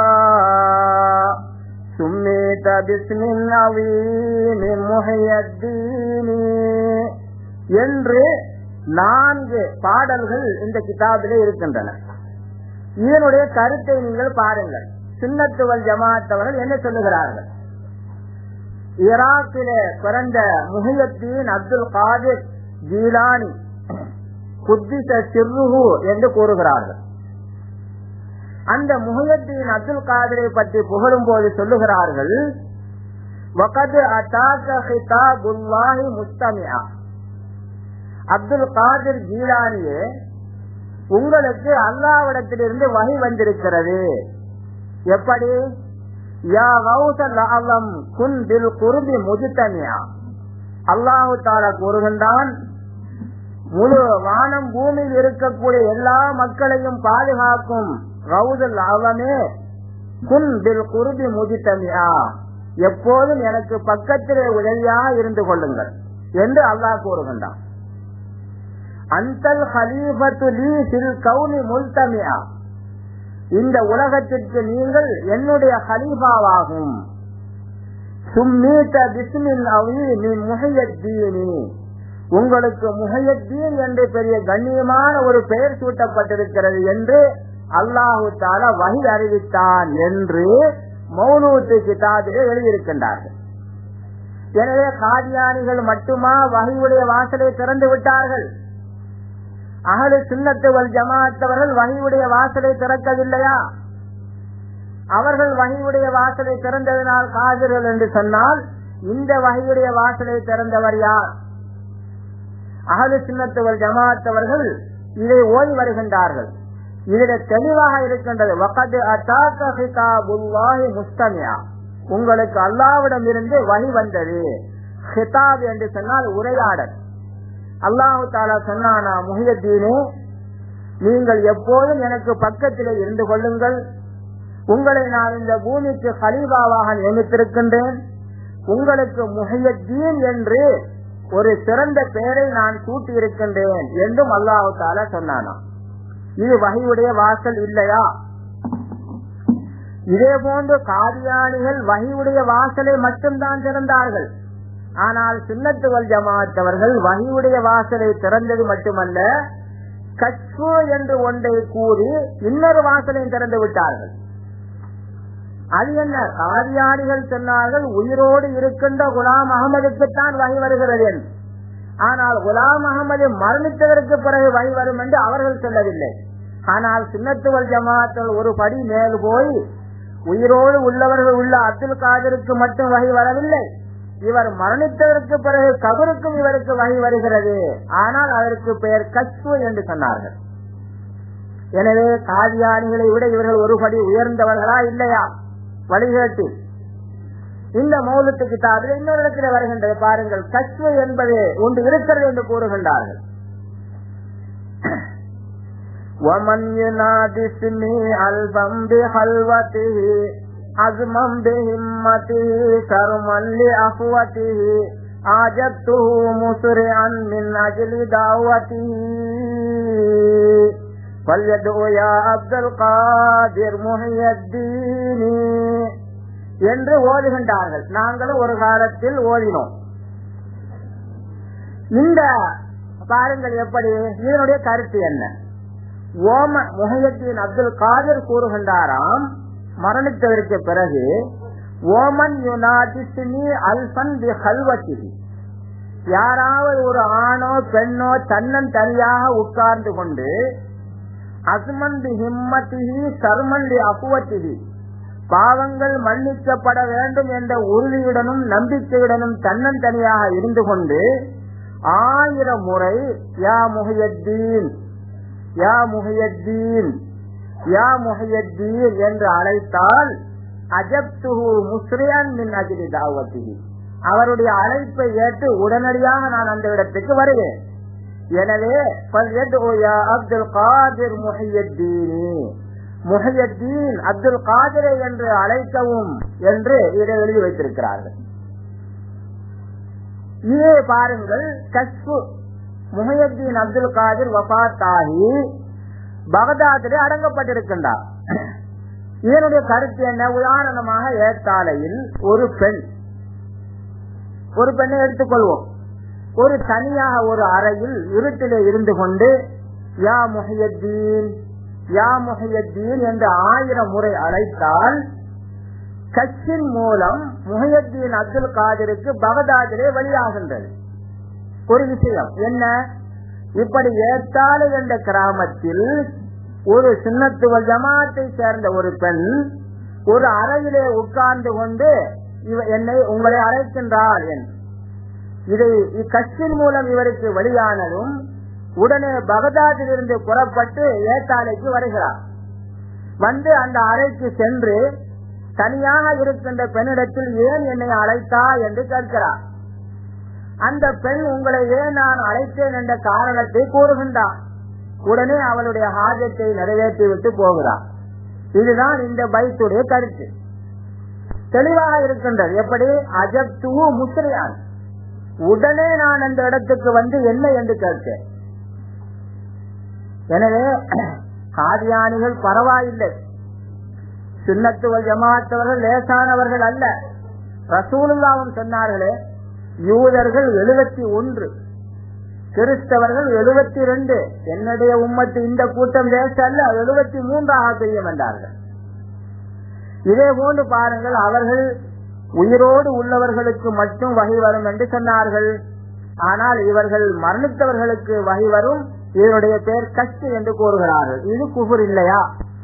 سُمِّيتَ بِاسْمٍ عَظِيمٍ مُحْيِي الدِّينِ என்று நான்கு பாடல்கள் இந்த கிதாபிலே இருக்கின்றன. இதனுடைய கருத்தை நீங்கள் பாருங்கள். சுன்னத்து வல் ஜமாஅத் அவர்கள் என்ன சொல்லுகிறார்கள்? ஈராக்கிலே பிறந்த முஹியத்தீன் அப்துல் காதிர் ஜீலானி குத்திஸ சிர்ருஹு என்று கூறுகிறார்கள். அந்த முஹியத்தீன் அப்துல் காதிரை பற்றி புகழும் போது சொல்லுகிறார்கள், வகத் அதாக கிதாபுல்லாஹி முஸ்தமிஆ. அப்துல் காதிர் ஜீலானியே, உங்களுக்கு அல்லாஹ்விடத்திலிருந்து வஹி வந்திருக்கிறது. எப்படி? யா கௌஸல் அலம் குன் பில் குர்பி முஜ்தமிஆ. அல்லாஹ் தஆலா கூறுகின்றான், முழு வானம் பூமியில் இருக்கக்கூடிய எல்லா மக்களையும் பாதுகாக்கும் கௌஸல் அலமே குன் பில் குர்பி முஜ்தமிஆ, எப்போதும் எனக்கு பக்கத்திலே உதவியாக இருந்து கொள்ளுங்கள் என்று அல்லாஹ் கூறுகின்றான். அன்தல் ஹலீஃபத்து லீ ஃபில் கௌனி முல்தமிஆ, இந்த உலகத்திற்கு நீங்கள் என்னுடைய ஹலீஃபாவாகும். சும்மீத பிஸ்மில் அஸீமி முஹியத்தீனி, உங்களுக்கு முஹியத்தீன் என்று பெரிய கண்ணியமான ஒரு பெயர் சூட்டப்பட்டிருக்கிறது என்று அல்லாஹு தஆலா வஹி அறிவித்தான் என்று மௌலூத் கிதாபிலே எழுதியிருக்கின்றார்கள். எனவே காதியானிகள் மட்டுமா வஹியுடைய வாசலை திறந்து விட்டார்கள்? அஹ்லு சுன்னத்து வல் ஜமாஅத் அவர்கள் வஹியுடைய வாசலை திறக்கவில்லையா? அவர்கள் வஹியுடைய வாசலை திறந்ததனால் காதிர்கள் என்று சொன்னால் இந்த வஹியுடைய வாசலை திறந்தவர் யார்? அஹ்லு சுன்னத் வல் ஜமாஅத் அவர்கள் இதை ஓதி வருகின்றார்கள். இதில் தெளிவாக இருக்கின்றது, வகத் அதாக கிதாபுல்லாஹி முஸ்தமியா, உங்களுக்கு அல்லாஹ்விடம் இருந்து வஹி வந்தது. கிதாப் என்று சொன்னால் உரையாடல். அல்லாஹ் தஆலா சொன்னானா, முஹியத்தீனே நீங்கள் எப்போதும் எனக்கு பக்கத்திலே இருந்து கொள்ளுங்கள், உங்களை நான் இந்த பூமிக்கு கலீஃபாவாக நியமித்திருக்கின்றேன், உங்களுக்கு முஹியத்தீன் என்று ஒரு சிறந்த பெயரை நான் சூட்டி இருக்கின்றேன் என்றும் அல்லாஹ் தஆலா சொன்னானா. இது வஹியுடைய வாசல் இல்லையா? இதே போன்று காதியானிகள் வஹியுடைய வாசலை மட்டும்தான் திறந்தார்கள். ஆனால் சுன்னத் வல் ஜமாஅத் அவர்கள் வஹியுடைய வாசலை திறந்தது மட்டுமல்ல, கஷ்ஃபு என்று ஒன்றை கூறி இன்னொரு வாசலையும் திறந்து விட்டார்கள். அது என்ன? காதியானிகள் சொன்னார்கள் உயிரோடு இருக்கின்ற குலாம் அகமதுக்குத்தான் வஹி வருகிறது என்று. ஆனால் குலாம் அகமது மரணித்ததற்கு பிறகு வஹி வரும் என்று அவர்கள் சொல்லவில்லை. ஆனால் சுன்னத் வல் ஜமாஅத் ஒரு படி மேல் போய் உயிரோடு உள்ளவர்கள் உள்ள அப்துல் காதருக்கு மட்டும் வஹி வரவில்லை, இவர் மரணித்ததற்கு பிறகு கபருக்கும் இவருக்கு வஹி வருகிறது. ஆனால் அதற்கு பெயர் கஷ்ஃபு என்று சொன்னார்கள். எனவே காதியானிகளை விட இவர்கள் ஒரு படி உயர்ந்தவர்களா இல்லையா வழிகேட்டில்? இந்த மௌலூத் கிதாபில் இன்னொரு இடத்தில் வருகின்றது பாருங்கள். கஷ்ஃபு என்பது ஒன்று இருக்கிறது என்று கூறுகின்றார்கள். وَمَنْ يُنَادِي اسْمِي أَلْبًا بِخَلْوَتِهِ عَزْمًا بِهِمَّتِهِ كَرْمًا لِأَخْوَتِهِ أَعْجَبْتُهُ مُسْرِعًا مِنْ أَجْلِ دَعْوَتِهِ فَلْيَدْعُ يَا عَبْدَ الْقَادِرِ مُحْيِيَ الدِّينِ என்று ஓதுகின்றார்கள். நாங்களும் ஒரு காலத்தில் ஓதினோம். இந்த பாருங்கள் எப்படி, இதனுடைய கருத்து என்ன? ஓம முஹையத்தீன் அப்துல் காதிர் கூறுகின்றாராம், மரணித்ததற்கு பிறகு ஓமன் யுனாதிஸ்னி அல்ஃபன் பி கல்வத்திஹி, யாராவது ஒரு ஆணோ பெண்ணோ தன்னன் தனியாக உட்கார்ந்து கொண்டு அஸ்மன் பி ஹிம்மத்திஹி சர்மன் பி அஃவத்திஹி, பாவங்கள் மன்னிக்கப்பட வேண்டும் என்ற உறுதியுடனும் நம்பிக்கையுடனும் தன்னன் தனியாக இருந்து கொண்டு ஆயிரம் முறை யா முஹையத்தீன் யா முஹையத்தீன் யா முஹையத்தீன் என்று அழைத்தால் அஜப்துஹு முஸ்ரியான் மின் அஜ்லி தாவத்திஹி, அவருடைய அழைப்பை ஏற்று உடனடியாக நான் அந்த இடத்துக்கு வருவேன். எனவே ஃபல்யத்உ யா அப்துல் காதிர் முஹையத்தீனி, முஹையத்தீன் அப்துல் காதிரை என்று அழைக்கவும் என்று இதை எழுதி வைத்திருக்கிறார்கள். இதே பாருங்கள், கஷ்ஃபு முஹையத்தீன் அப்துல் காதிர் வஃபாத்தாகி பகதாதிலே அடங்கப்பட்டிருக்கின்றார். இதனுடைய கருத்து என்ன? உதாரணமாக ஏத்தாலையில் ஒரு பெண், ஒரு பெண்ணை எடுத்துக்கொள்வோம், ஒரு தனியாக ஒரு அறையில் இருட்டிலே இருந்து கொண்டு யா முஹையத்தீன் யா முஹையத்தீன் என்று ஆயிரம் முறை அழைத்தால் கஷ்ஃபின் மூலம் முஹையத்தீன் அப்துல் காதிருக்கு பகதாதிலே வெளியாகின்றது. ஒரு விஷயம் என்ன? இப்படி ஏத்தாலை என்ற கிராமத்தில் ஒரு சுன்னத் வல் ஜமாஅத்தை சேர்ந்த ஒரு பெண் ஒரு அறையிலே உட்கார்ந்து கொண்டு என்னை உங்களை அழைக்கின்றார் என்று இதை கஷ்ஃபின் மூலம் இவருக்கு வெளியானதும் உடனே பகதாதில் இருந்து புறப்பட்டு ஏத்தாலைக்கு வருகிறார். வந்து அந்த அறைக்கு சென்று தனியாக இருக்கின்ற பெண்ணிடத்தில் ஏன் என்னை அழைத்தா என்று கேட்கிறார். அந்த பெண் உங்களை ஏன் நான் அழைத்தேன் என்ற காரணத்தை கூறுகின்றார். உடனே அவளுடைய ஹாஜத்தை நிறைவேற்றி விட்டு போகிறார். இதுதான் இந்த பைத்துடைய கருத்து. தெளிவாக இருக்கின்றது. எப்படி? அஜப்து முஸ்ரியான், உடனே நான் அந்த இடத்துக்கு வந்து என்ன என்று கேட்டேன். எனவே காதியானிகள் பரவாயில்லை, சுன்னத் வல் ஜமாஅத் அவர்கள் லேசானவர்கள் அல்ல. ரசூலுல்லாஹ் சொன்னார்களே, யூதர்கள் எழுபத்தி ஒன்று, கிறிஸ்தவர்கள் எழுபத்தி இரண்டு, என்னுடைய உம்மத்து இந்த கூட்டம் லேச அல்ல, எழுபத்தி மூன்றாக செய்யும் என்றார்கள். இதே போன்று பாருங்கள், அவர்கள் உயிரோடு உள்ளவர்களுக்கு மட்டும் வஹி வரும் என்று சொன்னார்கள். ஆனால் இவர்கள் மரணித்தவர்களுக்கு வஹி வரும், இதனுடைய பெயர் கஷ்ஃப் என்று கூறுகிறார்கள். இது குஃபர் இல்லையா?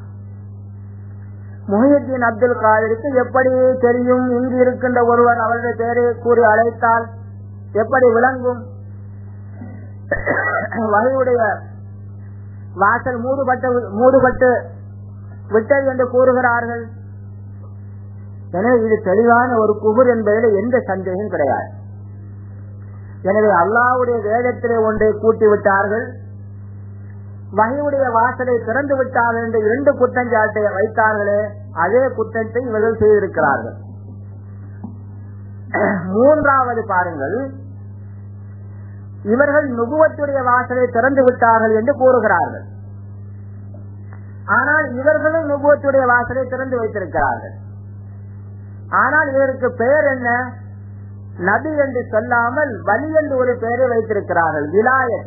முஹையத்தீன் அப்துல் காதிருக்கு எப்படி தெரியும்? இங்கு இருக்கின்ற ஒருவர் அவருடைய பெயரை கூறி அழைத்தால் எப்படி விளங்கும்? வகையுடைய வாசல் மூடுபட்டு மூடுபட்டு விட்டது என்று கூறுகிறார்கள். எனவே இது தெளிவான ஒரு குஃபர் என்பதில் எந்த சந்தேகம் கிடையாது. எனவே அல்லாஹ்வுடைய வேதத்திலே ஒன்றை கூட்டி விட்டார்கள், வகையுடைய வாசலை திறந்து விட்டார்கள் என்று இரண்டு குற்றஞ்சாட்டை வைத்தார்களே, அதே குற்றத்தை இவர்கள் செய்திருக்கிறார்கள். மூன்றாவது பாருங்கள், இவர்கள் நுபுவத்துடைய வாசலை திறந்து விட்டார்கள் என்று கூறுகிறார்கள். ஆனால் இவர்களும் நுபுவத்துடைய வாசலை திறந்து வைத்திருக்கிறார்கள். ஆனால் இதற்கு பெயர் என்ன? நபி என்று சொல்லாமல் வலி என்று ஒரு பெயரை வைத்திருக்கிறார்கள், விலாயத்.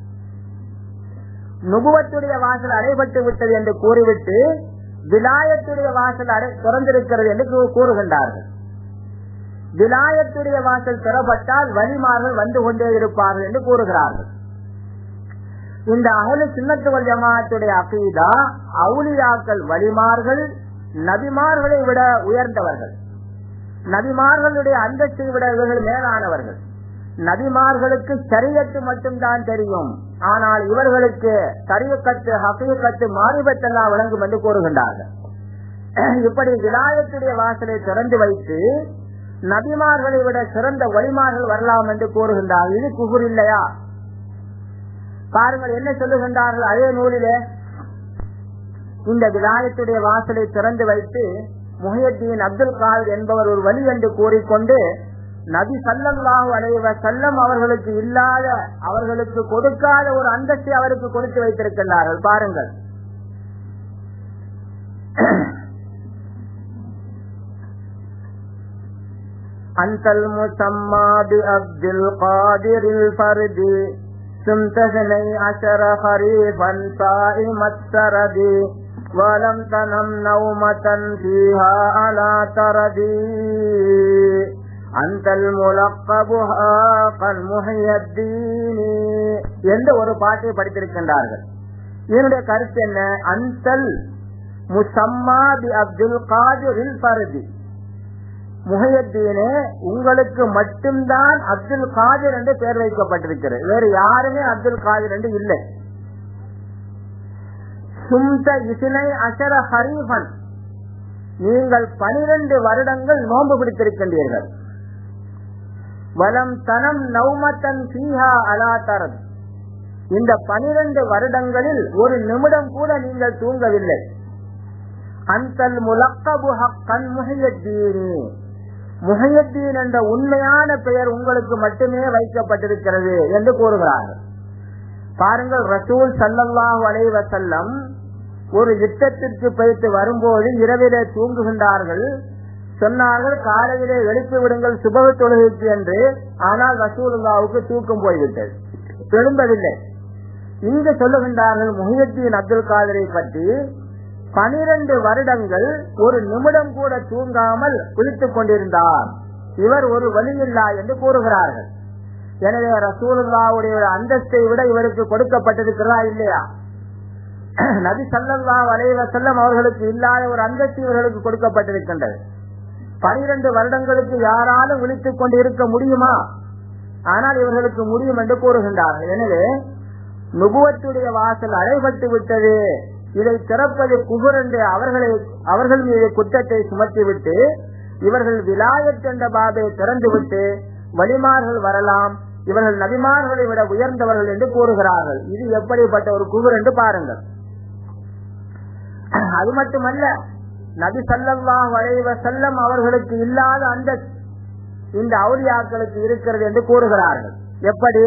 நுபுவத்துடைய வாசல் அடைபட்டு விட்டது என்று கூறிவிட்டு விலாயத்துடைய வாசல் அடை திறந்திருக்கிறது என்று கூறுகின்றார்கள். விலாயத்துடைய வாசல் திறப்பட்டால் வலிமார்கள் வந்து கொண்டே இருப்பார்கள் என்று கூறுகிறார்கள். இந்த அஹ்லு சுன்னத் வல் ஜமாஅத்துடைய அகீதா, அவுலியாக்கள் வலிமார்கள் நபிமார்களை விட உயர்ந்தவர்கள், நபிமார்களுடைய அந்தஸ்தை விட இவர்கள் மேலானவர்கள். நபிமார்களுக்கு ஷரியத்து மட்டும்தான் தெரியும், ஆனால் இவர்களுக்கு தரீகத்து ஹகீகத்து மாரிபத்தெல்லாம் விளங்கும் என்று கூறுகின்றார்கள். இப்படி விலாயத்துடைய வாசலை திறந்து வைத்து நபிமார்களை விட சிறந்த வலிமார்கள் வரலாம் என்று கூறுகின்றார்கள். இது குஃபர் இல்லையா? பாருங்கள் என்ன சொல்லுகின்றார்கள் அதே நூலிலே. இந்த விலாயத்துடைய வாசலை திறந்து வைத்து முஹியத்தீன் அப்துல் காதிர் என்பவர் ஒரு வலி என்று கூறிக்கொண்டு நபி ஸல்லல்லாஹு அலைஹி வஸல்லம் அவர்களுக்கு இல்லாத, அவர்களுக்கு கொடுக்காத ஒரு அந்தஸ்தை அவருக்கு கொடுத்து வைத்திருக்கிறார்கள். பாருங்கள், அன்தல் முஸம்மா பி அப்துல் காதிரில் ஃபர்தி சும்தஹனை அஷர ஹரீஃபன் சாயிமத் சரதி வலம் தனம் நௌமதன் ஃபீஹா அலா தரதி அன்தல் முலக்கபு ஹாகன் முஹியத்தீனி என்ற ஒரு பாட்டை படித்திருக்கின்றார்கள். இதனுடைய கருத்து என்ன? அன்தல் முஸம்மா பி அப்துல் காதிரில் ஃபர்தி, முஹியத்தீனே உங்களுக்கு மட்டும்தான் அப்துல் காதிர் என்று பெயர் வைக்கப்பட்டிருக்கிறது, வேறு யாருமே அப்துல் காதிர் என்று இல்லை. சும்த இஸ்னை அஷர ஹரீஃபன், நீங்கள் பனிரெண்டு வருடங்கள் நோன்பு பிடித்திருக்கின்றீர்கள். வலம் தனம் நௌமத்தன் ஃபீஹா அலா தரத், இந்த பனிரெண்டு வருடங்களில் ஒரு நிமிடம் கூட நீங்கள் தூங்கவில்லை. அன்தல் முலக்கபு ஹக்கன் முஹியத்தீனி, முஹியத்தீன் என்ற உண்மையான பெயர் உங்களுக்கு மட்டுமே வைக்கப்பட்டிருக்கிறது என்று கூறுகிறார்கள். பாருங்கள், ரசூல் ஸல்லல்லாஹு அலைஹி வஸல்லம் ஒரு யுத்தத்திற்கு போயிட்டு வரும்போது இரவிலே தூங்குகின்றார்கள். சொன்னார்கள் காலையிலே எழுப்பி விடுங்கள் சுபஹ் தொழுகைக்கு என்று. ஆனால் ரசூலுல்லாஹ்வுக்கு தூக்கம் போய்விட்டது, எழும்பவில்லை. இங்கு சொல்லுகின்றார்கள் முஹியத்தீன் அப்துல் காதிரை பற்றி, பனிரெண்டு வருடங்கள் ஒரு நிமிடம் கூட தூங்காமல் விழித்துக் கொண்டிருந்தார், இவர் ஒரு வலியில்லா என்று கூறுகிறார்கள். எனவே ரசூலுல்லாஹ்வுடைய அந்தஸ்தை விட இவருக்கு கொடுக்கப்பட்டிருக்கிறதா இல்லையா? நபி ஸல்லல்லாஹு அலைஹி வஸல்லம் அவர்களுக்கு இல்லாத ஒரு அந்தஸ்து இவர்களுக்கு கொடுக்கப்பட்டிருக்கின்றது. பனிரெண்டு வருடங்களுக்கு யாராலும் விழித்துக் கொண்டு இருக்க முடியுமா? ஆனால் இவர்களுக்கு முடியும் என்று கூறுகின்றார்கள். எனவே நுபுவத்துடைய வாசல் அடைபட்டு விட்டது, இதை திறப்பது குஃபர் என்று அவர்களை அவர்கள் மீது குற்றத்தை சுமத்திவிட்டு இவர்கள் விலாயத் என்ற பாபை திறந்துவிட்டு வலிமார்கள் வரலாம், இவர்கள் நபிமார்களை விட உயர்ந்தவர்கள் என்று கூறுகிறார்கள். இது எப்படிப்பட்ட ஒரு குஃபர் என்று பாருங்கள். அது மட்டுமல்ல, நபி ஸல்லல்லாஹு அலைஹி வஸல்லம் அவர்களுக்கு இல்லாத அந்த இந்த அவுலியாக்களுக்கு இருக்கிறது என்று கூறுகிறார்கள். எப்படி?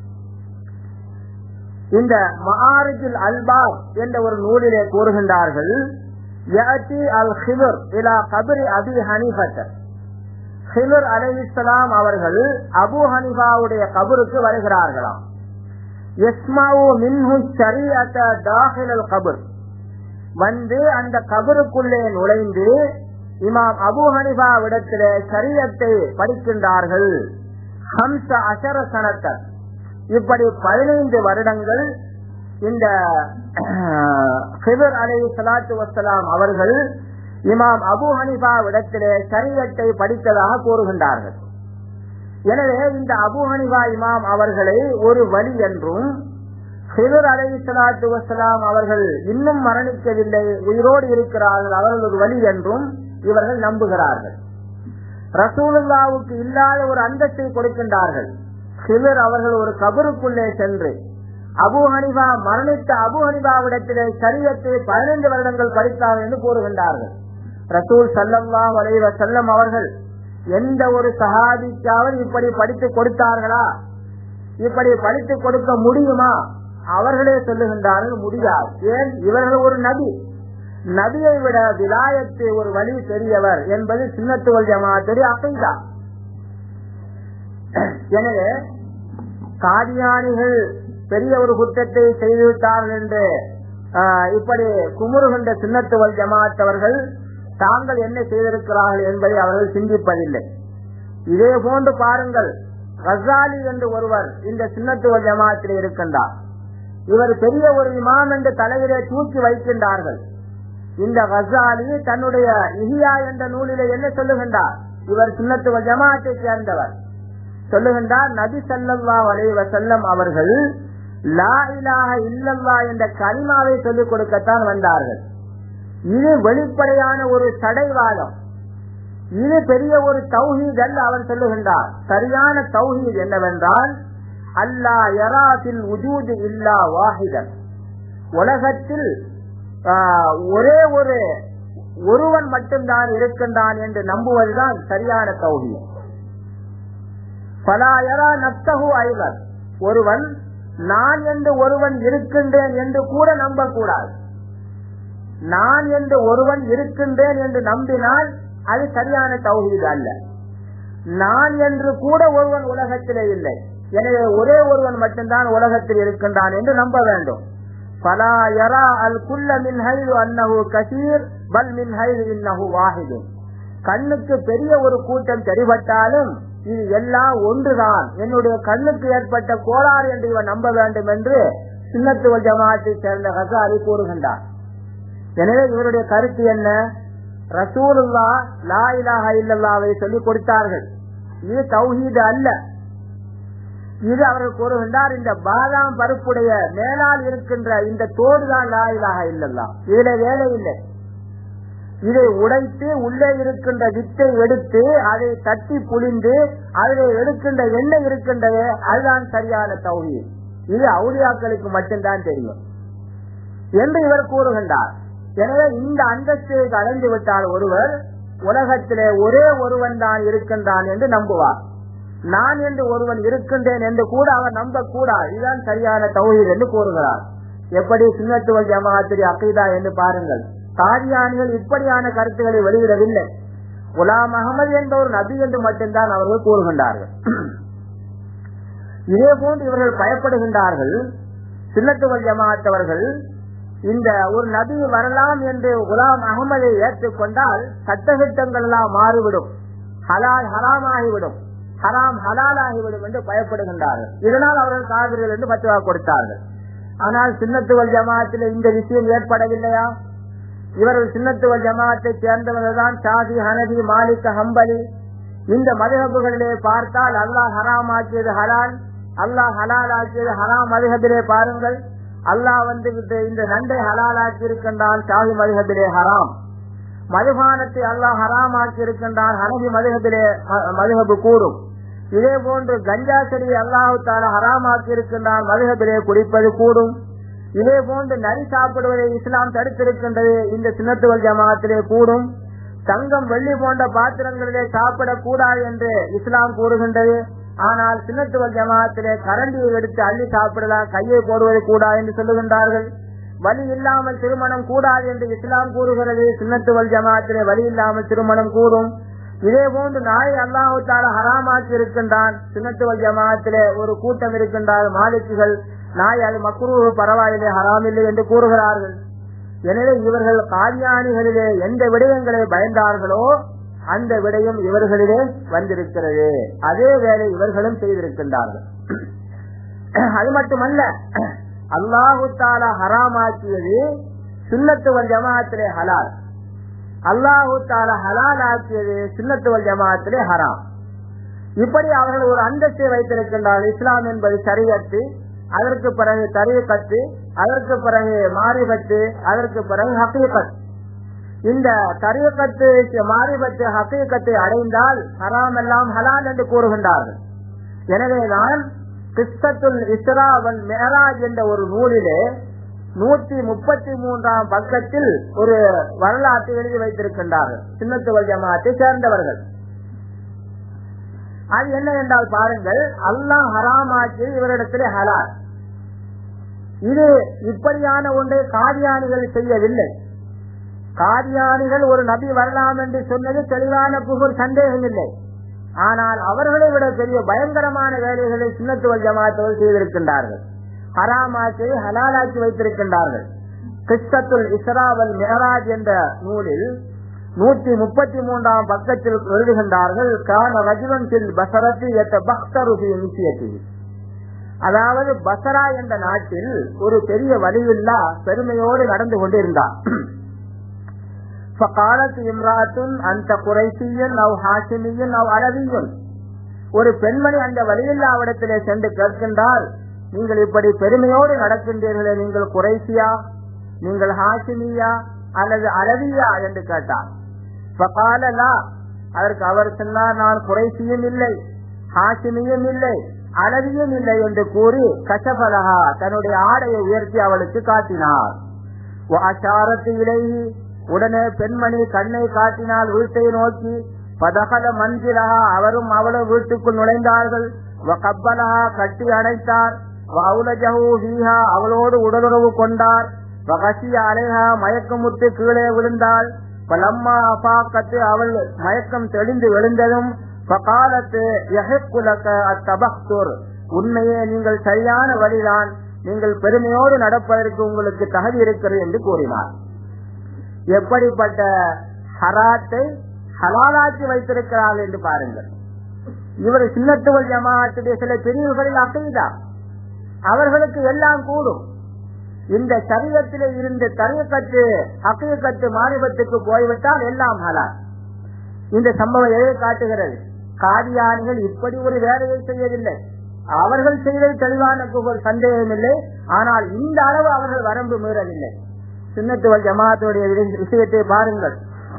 இந்த மஆரிஜுல் அல்பாப் என்ற ஒரு நூலிலே கூறுகின்றார்கள், யஅதி அல் ஹிவர் இலா கப்ரி அபி ஹனீஃபா, ஹிவர் அலைஹிஸ்ஸலாம் அவர்கள் அபூ ஹனீஃபாவுடைய கபருக்கு வருகிறார்களாம். யஸ்மஉ மின்ஹு ஷரீஅத தாஹில் அல் கப்ர், வந்து அந்த கபருக்குள்ளே நுழைந்து இமாம் அபூ ஹனீஃபா விடத்திலே ஷரீஅத்தை படிக்கின்றார்கள். ஹம்ஸ அஷர சனத்தன், இப்படி பதினைந்து வருடங்கள் இந்த ஹிவர் அலைஹிஸ்ஸலாத்து வஸ்ஸலாம் அவர்கள் இமாம் அபூ ஹனீஃபா விடத்திலே ஷரீஅத்தை படித்ததாக கூறுகின்றார்கள். எனவே இந்த அபூ ஹனீஃபா இமாம் அவர்களை ஒரு வலி என்றும், ஹிதர் அலைஹிஸ்ஸலாத்து வஸ்ஸலாம் அவர்கள் இன்னும் மரணிக்கவில்லை, உயிரோடு இருக்கிறார்கள், அவர்கள் ஒரு வலி என்றும் இவர்கள் நம்புகிறார்கள். ரசூலுல்லாவுக்கு இல்லாத ஒரு அந்தஸ்தை கொடுக்கின்றார்கள். ஹிதர் அவர்கள் ஒரு கபருக்குள்ளே சென்று அபூ ஹனீஃபா மரணித்த அபூ ஹனீஃபாவிடத்திலே ஷரியத்தை பதினைந்து வருடங்கள் படித்தார்கள் என்று கூறுகின்றார்கள். ரசூல் ஸல்லல்லாஹு அலைஹி வஸல்லம் அவர்கள் எந்த ஒரு சஹாபிக்காவது இப்படி படித்து கொடுத்தார்களா? இப்படி படித்து கொடுக்க முடியுமா? அவர்களே சொல்லுகின்றார்கள், முடியாது. ஏன்? இவர்கள் ஒரு நபி, நபியை விட விலாயத்து ஒரு வழி பெரியவர் என்பது சுன்னத்து வல் ஜமாஅத்துடைய அகீதா. எனவே காதியானிகள் பெரிய ஒரு குற்றத்தை செய்துவிட்டார்கள் என்று இப்படி குமுறுகின்ற சுன்னத்து வல் ஜமாஅத்தவர்கள் தாங்கள் என்ன செய்திருக்கிறார்கள் என்பதை அவர்கள் சிந்திப்பதில்லை. இதே போன்று பாருங்கள், கஸாலி என்று ஒருவர் இந்த சுன்னத்து வல் ஜமாஅத்தில் இருக்கின்றார். இவர் பெரிய ஒரு இமாம் என்று தலையிலே தூக்கி வைக்கின்றார்கள். இந்த கஸாலி தன்னுடைய இஹ்யா என்ற நூலிலே என்ன சொல்லுகின்றார்? இவர் சுன்னத்து வல் ஜமாஅத்தை சேர்ந்தவர். சொல்லுகின்றார், நபி ஸல்லல்லாஹு அலைஹி வஸல்லம் அவர்கள் லா இலாஹ இல்லல்லாஹ் என்ற கலிமாவை சொல்லிக் கொடுக்கத்தான் வந்தார்கள். இது வெளிப்படையான ஒரு தடைவாதம். இது பெரிய ஒரு தௌஹீத் அல்ல. அவர் சொல்லுகின்றார், சரியான தௌஹீத் என்னவென்றால், அல்லாஹ் யரா ஃபில் வுஜூத் இல்லா வாஹிதன், உலகத்தில் ஒரே ஒரு ஒருவன் மட்டும்தான் இருக்கின்றான் என்று நம்புவதுதான் சரியான தௌஹீத். ஃபலா யரா நஃப்ஸஹு ஐலன், ஒருவன் நான் என்று ஒருவன் இருக்கின்றேன் என்று கூட நம்பக்கூடாது. நான் என்று ஒருவன் இருக்கின்றேன் என்று நம்பினால் அது சரியான தௌஹீத் அல்ல. நான் என்று கூட ஒருவன் உலகத்திலே இல்லை, எனவே ஒரே ஒருவன் மட்டும்தான் உலகத்தில் இருக்கின்றான் என்று நம்ப வேண்டும். ஃபலா யரா அல் குல்ல மின் ஹைது அன்னஹு கஸீர் பல் மின் ஹைது இன்னஹு வாஹித். கண்ணுக்கு பெரிய ஒரு கூட்டம் தெரிபட்டாலும் இது எல்லாம் ஒன்றுதான், என்னுடைய கண்ணுக்கு ஏற்பட்ட கோளாறு என்று இவன் நம்ப வேண்டும் என்று சுன்னத்து வல் ஜமாஅத்தை சேர்ந்த கஸாலி கூறுகின்றார். எனவே இவருடைய கருத்து என்ன? ரசூலுல்லாஹ் லா இலாஹ இல்லல்லாஹ்வை சொல்லிக் கொடுத்தார்கள், இது தௌஹீத் அல்ல. இது அவர்கள் கூறுகின்றார், இந்த பாதாம் பருப்புடைய மேலால் இருக்கின்ற இந்த தோடுதான் லா இலாஹ இல்லல்லாஹ், இதுல வேலை இல்லை. இதை உடைத்து உள்ளே இருக்கின்ற வித்தை எடுத்து அதை தட்டி புளிந்து அதில் எடுக்கின்ற எண்ணெய் இருக்கின்றதே அதுதான் சரியான தௌஹீத். இது அவுலியாக்களுக்கு மட்டும்தான் தெரியும் என்று இவர் கூறுகின்றார். எனவே இந்த அந்தஸ்தை அடைந்து விட்டால் ஒருவர் உலகத்திலே ஒரே ஒருவன் தான் இருக்கின்றான் என்று நம்புவார். நான் என்று ஒருவன் இருக்கின்றேன் என்று கூட அவர் நம்ப கூடாது. இதுதான் சரியான தௌஹீத் என்று கூறுகிறார். எப்படி சுன்னத்து வல் ஜமாஅத்துடைய அகீதா என்று பாருங்கள். காதியானிகள் இப்படியான கருத்துக்களை வெளியிடவில்லை. குலாம் அகமது என்ற ஒரு நபி என்று மட்டும்தான் அவர்கள் கூறுகின்றார்கள். இதே போன்று இவர்கள் பயப்படுகின்றார்கள். சுன்னத்து வல் ஜமாஅத்தவர்கள் இந்த ஒரு நபி வரலாம் என்று குலாம் அகமதை ஏற்றுக்கொண்டால் சட்டத்திட்டங்கள் எல்லாம் மாறிவிடும், ஹலால் ஹராம் ஆகிவிடும், ஹராம் ஹலால் ஆகிவிடும் என்று பயப்படுகின்றார்கள். இதனால் அவர்கள் காவிர்கள் என்று பத்துவா கொடுத்தார்கள். ஆனால் சுன்னத்து வல் ஜமாஅத்தில் இந்த விஷயம் ஏற்படவில்லையா? இவர்கள் சுன்னத்து வல் ஜமாஅத்தை சேர்ந்தவர்கள் தான். ஷாஃபி, ஹனபி, மாலிக், ஹம்பலி இந்த மதுஹபுகளிலே பார்த்தால் அல்லாஹ் ஹராம் ஆக்கியது ஹலால், அல்லாஹ் ஹலால் ஆக்கியது ஹராம். மதுஹபிலே பாருங்கள், அல்லாஹ் வந்து இந்த நண்டை ஹலால் ஆக்கி இருக்கின்றான், ஷாஃபி மதுஹபிலே ஹராம். மதுபானத்தை அல்லாஹ் ஹராம் ஆக்கி இருக்கின்றான், ஹனபி மதுஹபிலே மதுஹபு கூடும். இதே போன்று கஞ்சா செடியை அல்லாஹு தஆலா ஹராம் ஆக்கி இருக்கின்றான், மதுஹபிலே குடிப்பது கூடும். இதே போன்று நரி சாப்பிடுவதை இஸ்லாம் தடுத்திருக்கின்றது, இந்த சுன்னத்து வல் ஜமாஅத்திலே கூடும். தங்கம் வெள்ளி போன்ற பாத்திரங்களிலே சாப்பிடக்கூடாது என்று இஸ்லாம் கூறுகின்றது. ஆனால் சுன்னத்து வல் ஜமாஅத்திலே கரண்டியை எடுத்து அள்ளி சாப்பிடலாம், கையை போடுவது கூடாது என்று சொல்லுகின்றார்கள். வலி இல்லாமல் திருமணம் கூடாது என்று இஸ்லாம் கூறுகிறது. சுன்னத்து வல் ஜமாஅத்திலே வலி இல்லாமல் திருமணம் கூடும். இதே போன்று நாயை அல்லாஹு தஆலா ஹராமாக்கி இருக்கின்றான். சுன்னத்து வல் ஜமாஅத்திலே ஒரு கூட்டம் இருக்கின்றார், மாலிக்குகள், நாய் அது மக்ரூஹ் பரவாயில்லை ஹராம் இல்லை என்று கூறுகிறார்கள். எனவே இவர்கள் காதியானிகளிலே எந்த விடயங்களை பயந்தார்களோ அந்த விடயம் இவர்களிலே வந்திருக்கிறது. அதே வேளை இவர்களும் செய்திருக்கின்றார்கள். அது மட்டுமல்ல, அல்லாஹு தஆலா ஹராமாக்கியது சுன்னத்து வல் ஜமாஅத்திலே ஹலால், அல்லாஹு தஆலா ஹலால் ஆக்கியது சுன்னத்து வல் ஜமாஅத்திலே ஹராம். இப்படி அவர்கள் ஒரு அந்தஸ்தை வைத்திருக்கின்றார்கள். இஸ்லாம் என்பது ஷரியத்து, அதற்கு பிறகு தரீகத்து, அதற்கு பிறகு மாரிபத்து, அதற்கு பிறகு ஹகீகத். இந்த தரீகத்து, மாரிபத்து, ஹகீகத்தை அடைந்தால் ஹராம் எல்லாம் ஹலால் என்று கூறுகின்றார்கள். எனவே நான் கிஸ்ஸத்துல் இஸ்ரா வல் மிஅராஜ் என்ற ஒரு நூலிலே நூற்றி முப்பத்தி மூன்றாம் பக்கத்தில் ஒரு வரலாற்றை எழுதி வைத்திருக்கின்றார்கள் சுன்னத்து வல் ஜமாஅத்தை சேர்ந்தவர்கள். அது என்ன என்றால் பாருங்கள், அல்லாஹ் ஹராமாக்கி இவரிடத்திலே ஹலால். இது இப்படியான ஒன்றை காதியானிகள் செய்யவில்லை. காதியானிகள் ஒரு நபி வரலாம் என்று சொன்னது தெளிவான புகழ், சந்தேகம் இல்லை. ஆனால் அவர்களை விட பெரிய பயங்கரமான வேலைகளை சுன்னத்து வல் ஜமாஅத்தவர்கள் செய்திருக்கின்றார்கள். ஹராமாக்கி ஹலாலாக்கி வைத்திருக்கின்றார்கள். கிஸ்ஸத்துல் இஸ்ரா வல் மிஅராஜ் என்ற நூலில் நூற்றி முப்பத்தி மூன்றாம் பக்கத்தில் எழுதுகின்றார்கள், கான ரஜுலன் ஃபில் பஸரத்தி யதபக்தரு ஃபீ மிஸ்யத்திஹி. அதாவது பஸரா என்ற நாட்டில் ஒரு பெரிய வலியுல்லா பெருமையோடு நடந்து கொண்டிருந்தார். ஃபகாலத் இம்ராத்துன் அன்த குரைஷியன் அவ் ஹாஷிமியன் அவ் அலவியன். ஒரு பெண்மணி அந்த வலியுல்லாவிடத்திலே சென்று கேட்கின்றார், நீங்கள் இப்படி பெருமையோடு நடக்கின்றீர்களே, நீங்கள் குரைஷியா, நீங்கள் ஹாஷிமியா அல்லது அலவியா என்று கேட்டார். ஃபகாலலா, அதற்கு அவர் சொன்னார், நான் குரைஷியும் இல்லை, ஹாஷிமியும் இல்லை, அலவியும் இல்லை என்று கூறி கஷபலஹா, தன்னுடைய ஆடையை உயர்த்தி அவளுக்கு காட்டினார். வஅஷாரத் இலைஹி, உடனே பெண்மணி கண்ணை காட்டினால் வீட்டை நோக்கி. பதகல மன்சிலஹா, அவரும் அவளும் வீட்டுக்குள் நுழைந்தார்கள். வகப்பலஹா, கட்டி அணைத்தார். வஅவுலஜஹு ஃபீஹா, அவளோடு உடலுறவு கொண்டார். வகஷிய அலைஹா, மயக்கமுற்று கீழே விழுந்தாள். பலம்மா அஃபாக்கத்து, அவள் மயக்கம் தெளிந்து விழுந்ததும் ஃபகாலத் யஹிக்கு லக அத்தபக்துர், உண்மையே நீங்கள் சரியான வழிதான், நீங்கள் பெருமையோடு நடப்பதற்கு உங்களுக்கு தகுதி இருக்கிறது என்று கூறினார். எப்படிப்பட்ட ஹராத்தை ஹலாலாக்கி வைத்திருக்கிறார்கள் என்று பாருங்கள். இவர் சுன்னத்து வல் ஜமாஅத்துடைய சில பிரிவுகளில் அகீதா, அவர்களுக்கு எல்லாம் கூடும். இந்த சரீரத்திலே இருந்து தரீகத்து, ஹகீகத்து, மாரிபத்துக்கு போய்விட்டால் எல்லாம் ஹலால். இந்த சம்பவம் எதை காட்டுகிறது? காதியானிகள் இப்படி ஒரு வேலையை செய்யவில்லை. அவர்கள் செய்தது தெளிவான புகழ், சந்தேகம் இல்லை. ஆனால் இந்த அளவு அவர்கள் வரம்பு மீறவில்லை. சுன்னத்து வல் ஜமாஅத்துடைய விஷயத்தை பாருங்கள்.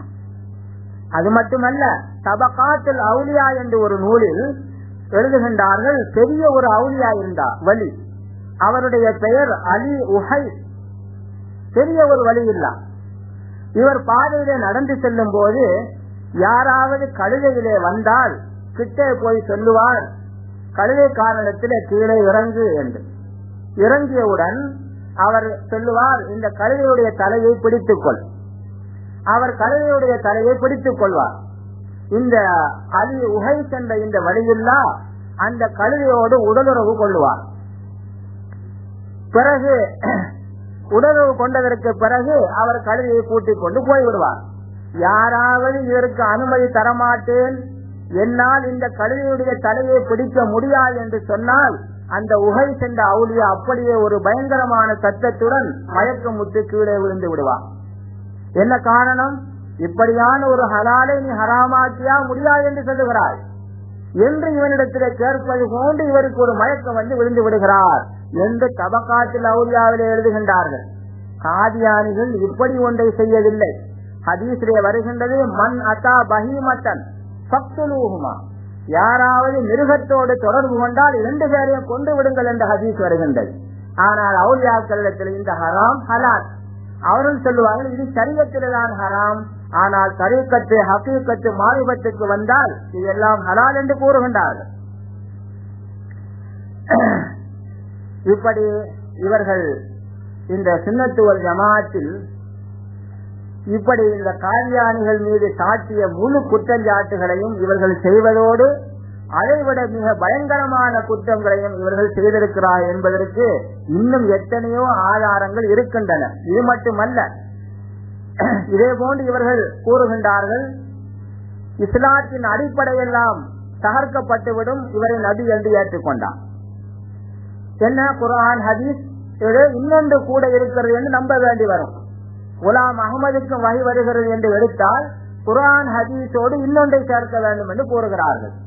அது மட்டுமல்ல, தபகாத்துல் அவுலியா என்று ஒரு நூலில் எழுதுகின்றார்கள், பெரிய ஒரு அவுலியா இருந்தார், வலி. அவருடைய பெயர் அலி உஹை, பெரிய ஒரு வலி இல்லா. இவர் பாதையிலே நடந்து செல்லும் போது யாராவது கழுதையிலே வந்தால் கிட்டே போய் சொல்லுவார், கழுதை காரணத்திலே கீழே இறங்கு என்று. இறங்கியவுடன் அவர் சொல்லுவார், இந்த கழுதையுடைய தலையை பிடித்துக் கொள். அவர் கழுதையுடைய தலையை பிடித்துக் கொள்வார். இந்த அலி உஹை சென்ற இந்த வழியில்லா அந்த கழுதையோடு உடலுறவு கொள்வார். பிறகு உடலுறவு கொண்டதற்கு பிறகு அவர் கழுதையை கூட்டிக் கொண்டு போய்விடுவார். யாராவது இதற்கு அனுமதி தரமாட்டேன், என்னால் இந்த கழுதையுடைய தலையை பிடிக்க முடியாது என்று சொன்னால் அந்த உகை சென்ற அவுலியா அப்படியே ஒரு பயங்கரமான சத்தத்துடன் மயக்கமுற்று கீழே விழுந்து விடுவார். என்ன காரணம்? இப்படியான ஒரு ஹலாலை நீ ஹராமாக்கியா முடியாது என்று சொல்லுகிறாய் என்று இவனிடத்திலே கேட்பது போன்று இவருக்கு ஒரு மயக்கம் வந்து விழுந்து விடுகிறார் என்று தபகாத்தில் அவுலியாவிலே எழுதுகின்றார்கள். காதியானிகள் இப்படி ஒன்றை செய்யவில்லை. ஹதீஸிலே வருகின்றது, மன் அத்தா பஹீமத்தன் ஃபக்துலூஹுமா, யாராவது மிருகத்தோடு தொடர்பு கொண்டால் இரண்டு பேரையும் கொண்டு விடுங்கள் என்ற ஹதீஸ் வருகின்றது. ஆனால் அவுலியாக்களிடத்தில் இந்த ஹராம் ஹலால். அவர்கள் சொல்லுவார்கள், இது ஷரியத்தில்தான் ஹராம், ஆனால் தரீகத்து, ஹகீகத்து, மாரிபத்துக்கு வந்தால் இதெல்லாம் ஹலால் என்று கூறுகின்றார்கள். இப்படி இவர்கள் இந்த சுன்னத்து வல் ஜமாஅத்தில் இப்படி இந்த காதியானிகள் மீது சாட்டிய முழு குற்றச்சாட்டுகளையும் இவர்கள் செய்வதோடு அதைவிட மிக பயங்கரமான குற்றங்களையும் இவர்கள் செய்திருக்கிறார் என்பதற்கு இன்னும் எத்தனையோ ஆதாரங்கள் இருக்கின்றன. இது மட்டுமல்ல, இதே போன்று இவர்கள் கூறுகின்றார்கள், இஸ்லாத்தின் அடிப்படையெல்லாம் தகர்க்கப்பட்டுவிடும் இவரை நபி என்று ஏற்றுக்கொண்டார். என்ன குர்ஆன் ஹதீஸ் இன்னொன்று கூட இருக்கிறது என்று நம்ப வேண்டி வரும். குலாம் அகமதுக்கு வகை வருகிறது என்று எடுத்தால் குர்ஆன் ஹதீஸோடு இன்னொன்றை சேர்க்க வேண்டும் என்று கூறுகிறார்கள்.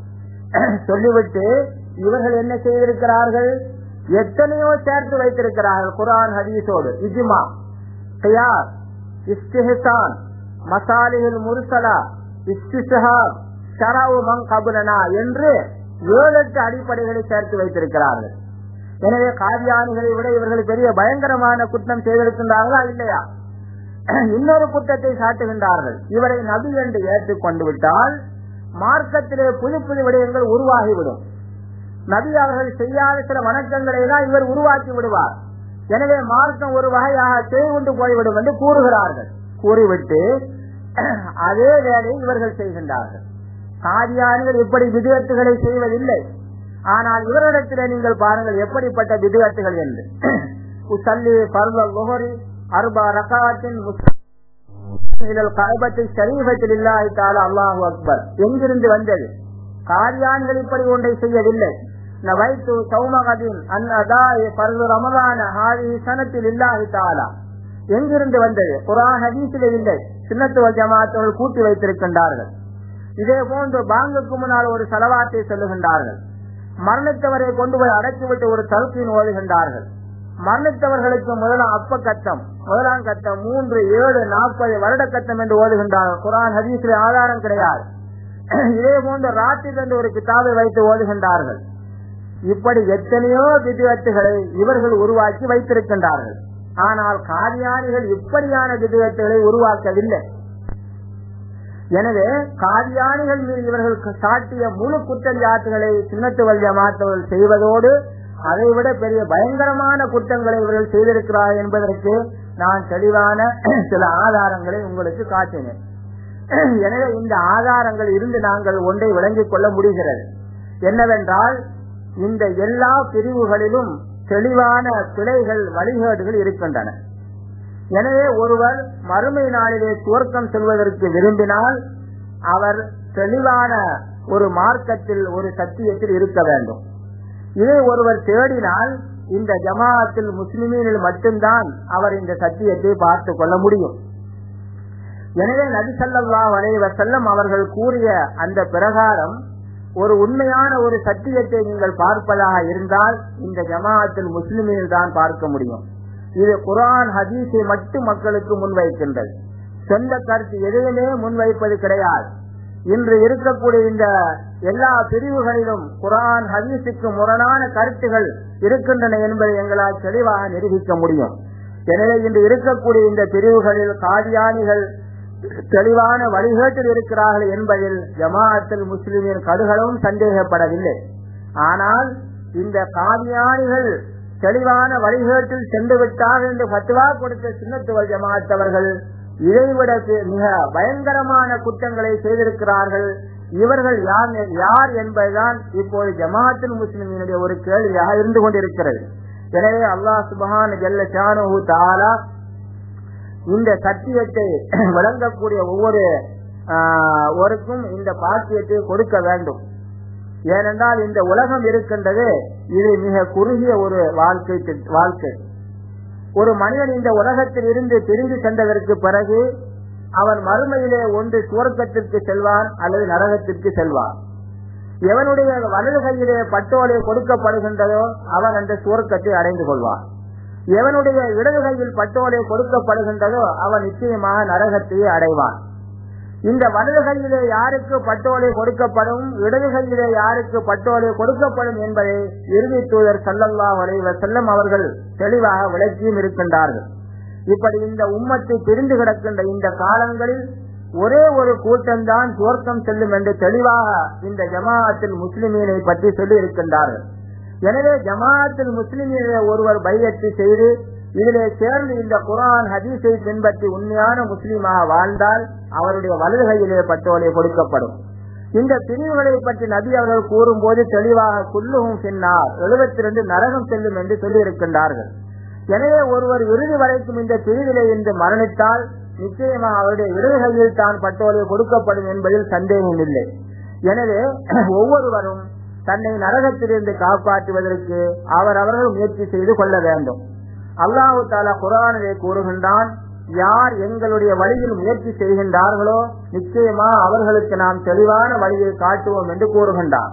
சொல்லிவிட்டு இவர்கள் என்ன செய்திருக்கிறார்கள், எத்தனையோ சேர்த்து வைத்திருக்கிறார்கள் குர்ஆன் ஹதீஸோடு. இஜ்மா, கியாஸ், இஸ்திஹ்சான், மசாலிஹுல் முர்சலா, இஸ்திஸ்ஹாப், ஷரஉ மன் கப்லனா என்று ஏழு எட்டு அடிப்படைகளை சேர்த்து வைத்திருக்கிறார்கள். எனவே காதியானிகளை விட இவர்கள் பெரிய பயங்கரமான குற்றம் செய்திருக்கின்றார்களா இல்லையா? இன்னொரு குற்றத்தை சாட்டுகின்றார்கள். இவரை நபி என்று ஏற்றுக்கொண்டு விட்டால் மார்க்கத்திலே புது புது விடயங்கள் உருவாகிவிடும். நபி அவர்கள் செய்யாத சில வணக்கங்களை தான் இவர் உருவாக்கி விடுவார். எனவே மார்க்கம் ஒரு வகையாக செய்து போய்விடும் என்று கூறுகிறார்கள். கூறிவிட்டு அதே வேலையை இவர்கள் செய்கின்றார்கள். காதியானிகள் இப்படி விதத்துகளை செய்வதில்லை. ஆனால் இவரிடத்திலே நீங்கள் பாருங்கள் எப்படிப்பட்ட விதத்துகள் என்று. உசல்லி ஃபர்ல் லுஹரி அர்பா ரகாத்தின் முஸ்லில் கஅபத்தி ஷரீஃபத்தில் இல்லாஹி தஆலா அல்லாஹு அக்பர் எங்கிருந்து வந்தது? காதியானிகள் இப்படி ஒன்றை செய்யவில்லை. நவைத்து சௌமகதின் அன் அதாஇ ஃபர்ல் ரமலான ஹாதிஹி ஸனத்தில் இல்லாஹி தஆலா எங்கிருந்து வந்தது? குர்ஆன் ஹதீஸிலே இல்லை. சுன்னத் வல் ஜமாஅத்துகள் கூட்டி வைத்திருக்கின்றார்கள். இதே போன்று பாங்குக்கு முன்னால் ஒரு ஸலவாத்தை சொல்லுகின்றார்கள். மரணித்தவரை கொண்டு போய் அடக்கிவிட்டு ஒரு தல்கீன் ஓதுகின்றார்கள். மரணித்தவர்களுக்கு முதலாம் அப்ப கட்டம், முதலாம் கட்டம், மூன்று, ஏழு, நாற்பது வருட கட்டம் என்று ஓதுகின்றார்கள். குர்ஆன் ஹதீஸிலே ஆதாரம் கிடையாது. இதே போன்று ராத்திரி என்று ஒரு கிதாபை வைத்து ஓதுகின்றார்கள். இப்படி எத்தனையோ விதத்துகளை இவர்கள் உருவாக்கி வைத்திருக்கின்றார்கள். ஆனால் காதியானிகள் இப்படியான விதத்துகளை உருவாக்கவில்லை. எனவே காதியானிகள் மீது இவர்கள் சாட்டிய முழு குற்றச்சாட்டுகளை சுன்னத் வல் ஜமாஅத்துகள் செய்வதோடு அதைவிட பெரிய பயங்கரமான குற்றங்களை இவர்கள் செய்திருக்கிறார்கள் என்பதற்கு நான் தெளிவான சில ஆதாரங்களை உங்களுக்கு காட்டினேன். எனவே இந்த ஆதாரங்கள் இருந்து நாங்கள் ஒன்றை விளங்கிக் கொள்ள முடிகிறது. என்னவென்றால் இந்த எல்லா பிரிவுகளிலும் தெளிவான பிழைகள், வழிகேடுகள் இருக்கின்றன. எனவே ஒருவர் மறுமை நாளிலே சுவர்க்கம் செல்வதற்கு விரும்பினால் அவர் தெளிவான ஒரு மார்க்கத்தில், ஒரு சத்தியத்தில் இருக்க வேண்டும். இதை ஒருவர் தேடினால் இந்த ஜமாஅத்தில் முஸ்லிமீனில் மட்டும்தான் அவர் இந்த சத்தியத்தை பார்த்து கொள்ள முடியும். எனவே நபி ஸல்லல்லாஹு அலைஹி வஸல்லம் அவர்கள் கூறிய அந்த பிரகாரம் ஒரு உண்மையான ஒரு சத்தியத்தை நீங்கள் பார்ப்பதாக இருந்தால் இந்த ஜமாஅத்தில் முஸ்லிமீனில் தான் பார்க்க முடியும். இது குர்ஆன் ஹதீஸை மட்டும் மக்களுக்கு முன்வைக்கின்றது. சொந்த கருத்து எதையுமே முன்வைப்பது கிடையாது. இன்று இருக்கக்கூடிய இந்த எல்லா பிரிவுகளிலும் குர்ஆன் ஹதீஸுக்கு முரணான கருத்துகள் இருக்கின்றன என்பதை எங்களால் தெளிவாக நிரூபிக்க முடியும். எனவே இன்று இருக்கக்கூடிய இந்த பிரிவுகளில் காதியானிகள் தெளிவான வழிகேட்டில் இருக்கிறார்கள் என்பதில் ஜமாஅத்துல் முஸ்லிமின் கடுகளவும் சந்தேகப்படவில்லை. ஆனால் இந்த காதியானிகள் தெளிவான வழிகேட்டில் சென்று விட்டார் என்று ஃபத்வா கொடுத்த சுன்னத் வல் ஜமாஅத் அவர்கள் இதைவிட மிக பயங்கரமான குற்றங்களை செய்திருக்கிறார்கள். இவர்கள் யார் யார் என்பதுதான் இப்போது ஜமாஅத்துல் முஸ்லிமினுடைய ஒரு கேள்வியாக இருந்து கொண்டிருக்கிறது. எனவே அல்லாஹ் சுப்ஹானஹு ஜல்ல ஷானுஹு தஆலா இந்த சத்தியத்தை வழங்கக்கூடிய ஒவ்வொரு ஒருக்கும் இந்த பாக்கியத்தை கொடுக்க வேண்டும். ஏனென்றால் இந்த உலகம் இருக்கின்றது, இது மிக குறுகிய ஒரு வாழ்க்கை வாழ்க்கை ஒரு மனிதன் இந்த உலகத்தில் இருந்து பிரிந்து சென்றதற்கு பிறகு அவன் மறுமையிலே ஒன்று சுவர்க்கத்திற்கு செல்வான் அல்லது நரகத்திற்கு செல்வான். எவனுடைய வலது கையிலே பட்டோலை கொடுக்கப்படுகின்றதோ அவன் அந்த சுவர்க்கத்தை அடைந்து கொள்வான். எவனுடைய இடது கையில் பட்டோலை கொடுக்கப்படுகின்றதோ அவன் நிச்சயமாக நரகத்தையே அடைவான். இந்த வலது கையிலே யாருக்கு பட்டோலை கொடுக்கப்படும், இடது கையிலே யாருக்கு பட்டோலை கொடுக்கப்படும் என்பதை இறுதி தூதர் ஸல்லல்லாஹு அலைஹி வஸல்லம் அவர்கள் தெளிவாக விளக்கியும் இருக்கின்றார்கள். இப்படி இந்த உம்மத்தை பிரிந்து கிடக்கின்ற இந்த காலங்களில் ஒரே ஒரு கூட்டம்தான் சுவர்க்கம் செல்லும் என்று தெளிவாக இந்த ஜமாஅத்துல் முஸ்லிமீனை பற்றி சொல்லி இருக்கின்றார்கள். எனவே ஜமாஅத்துல் முஸ்லிமீனை ஒருவர் பைஅத்து செய்து இதிலே சேர்ந்து இந்த குர்ஆன் ஹதீஸை பின்பற்றி உண்மையான முஸ்லிமாக வாழ்ந்தால் அவருடைய வலது கையிலே பட்டோலை கொடுக்கப்படும். இந்த பிரிவுகளை பற்றி நபி அவர்கள் கூறும் போது தெளிவாக குல்லுஹும் ஃபின்னார், எழுபத்தி இரண்டு நரகம் செல்லும் என்று சொல்லி இருக்கின்றார்கள். எனவே ஒருவர் இறுதி வரைக்கும் இந்த பிரிவிலே இன்று மரணித்தால் நிச்சயமாக அவருடைய இடது கையில் தான் பட்டோலை கொடுக்கப்படும் என்பதில் சந்தேகம் இல்லை. எனவே ஒவ்வொருவரும் தன்னை நரகத்திலிருந்து காப்பாற்றுவதற்கு அவர் அவர்கள் முயற்சி செய்து கொள்ள வேண்டும். அல்லாஹு தஆலா குர்ஆனிலே கூறுகின்றான், யார் எங்களுடைய வழியில் முயற்சி செய்கின்றார்களோ நிச்சயமா அவர்களுக்கு நாம் தெளிவான வழியை காட்டுவோம் என்று கூறுகின்றார்.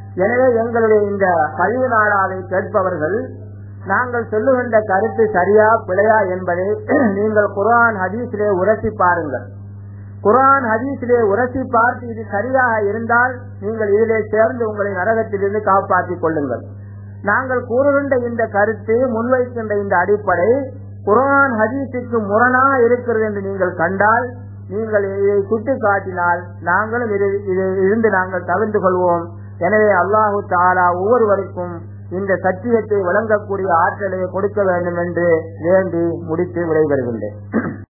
எனவே எங்களுடைய இந்த பதிவு நாளாவை கேட்பவர்கள் நாங்கள் சொல்லுகின்ற கருத்து சரியா பிழையா என்பதை நீங்கள் குர்ஆன் ஹதீஸிலே உரசி பாருங்கள். குர்ஆன் ஹதீஸிலே உரசி பார்த்து இது சரியாக இருந்தால் நீங்கள் இதிலே சேர்ந்து உங்களை நரகத்திலிருந்து காப்பாற்றிக் கொள்ளுங்கள். நாங்கள் கூறுகின்ற இந்த கருத்து முன்வைக்கின்ற இந்த அடிப்படை குர்ஆன் ஹதீஸுக்கு முரணா இருக்கிறது என்று நீங்கள் கண்டால் நீங்கள் இதை சுட்டி காட்டினால் நாங்களும் இதில் இருந்து நாங்கள் தவிர்த்து கொள்வோம். எனவே அல்லாஹு தஆலா ஒவ்வொருவருக்கும் இந்த சத்தியத்தை வழங்கக்கூடிய ஆற்றலை கொடுக்க வேண்டும் என்று வேண்டி முடித்து விடைபெறுகின்றேன்.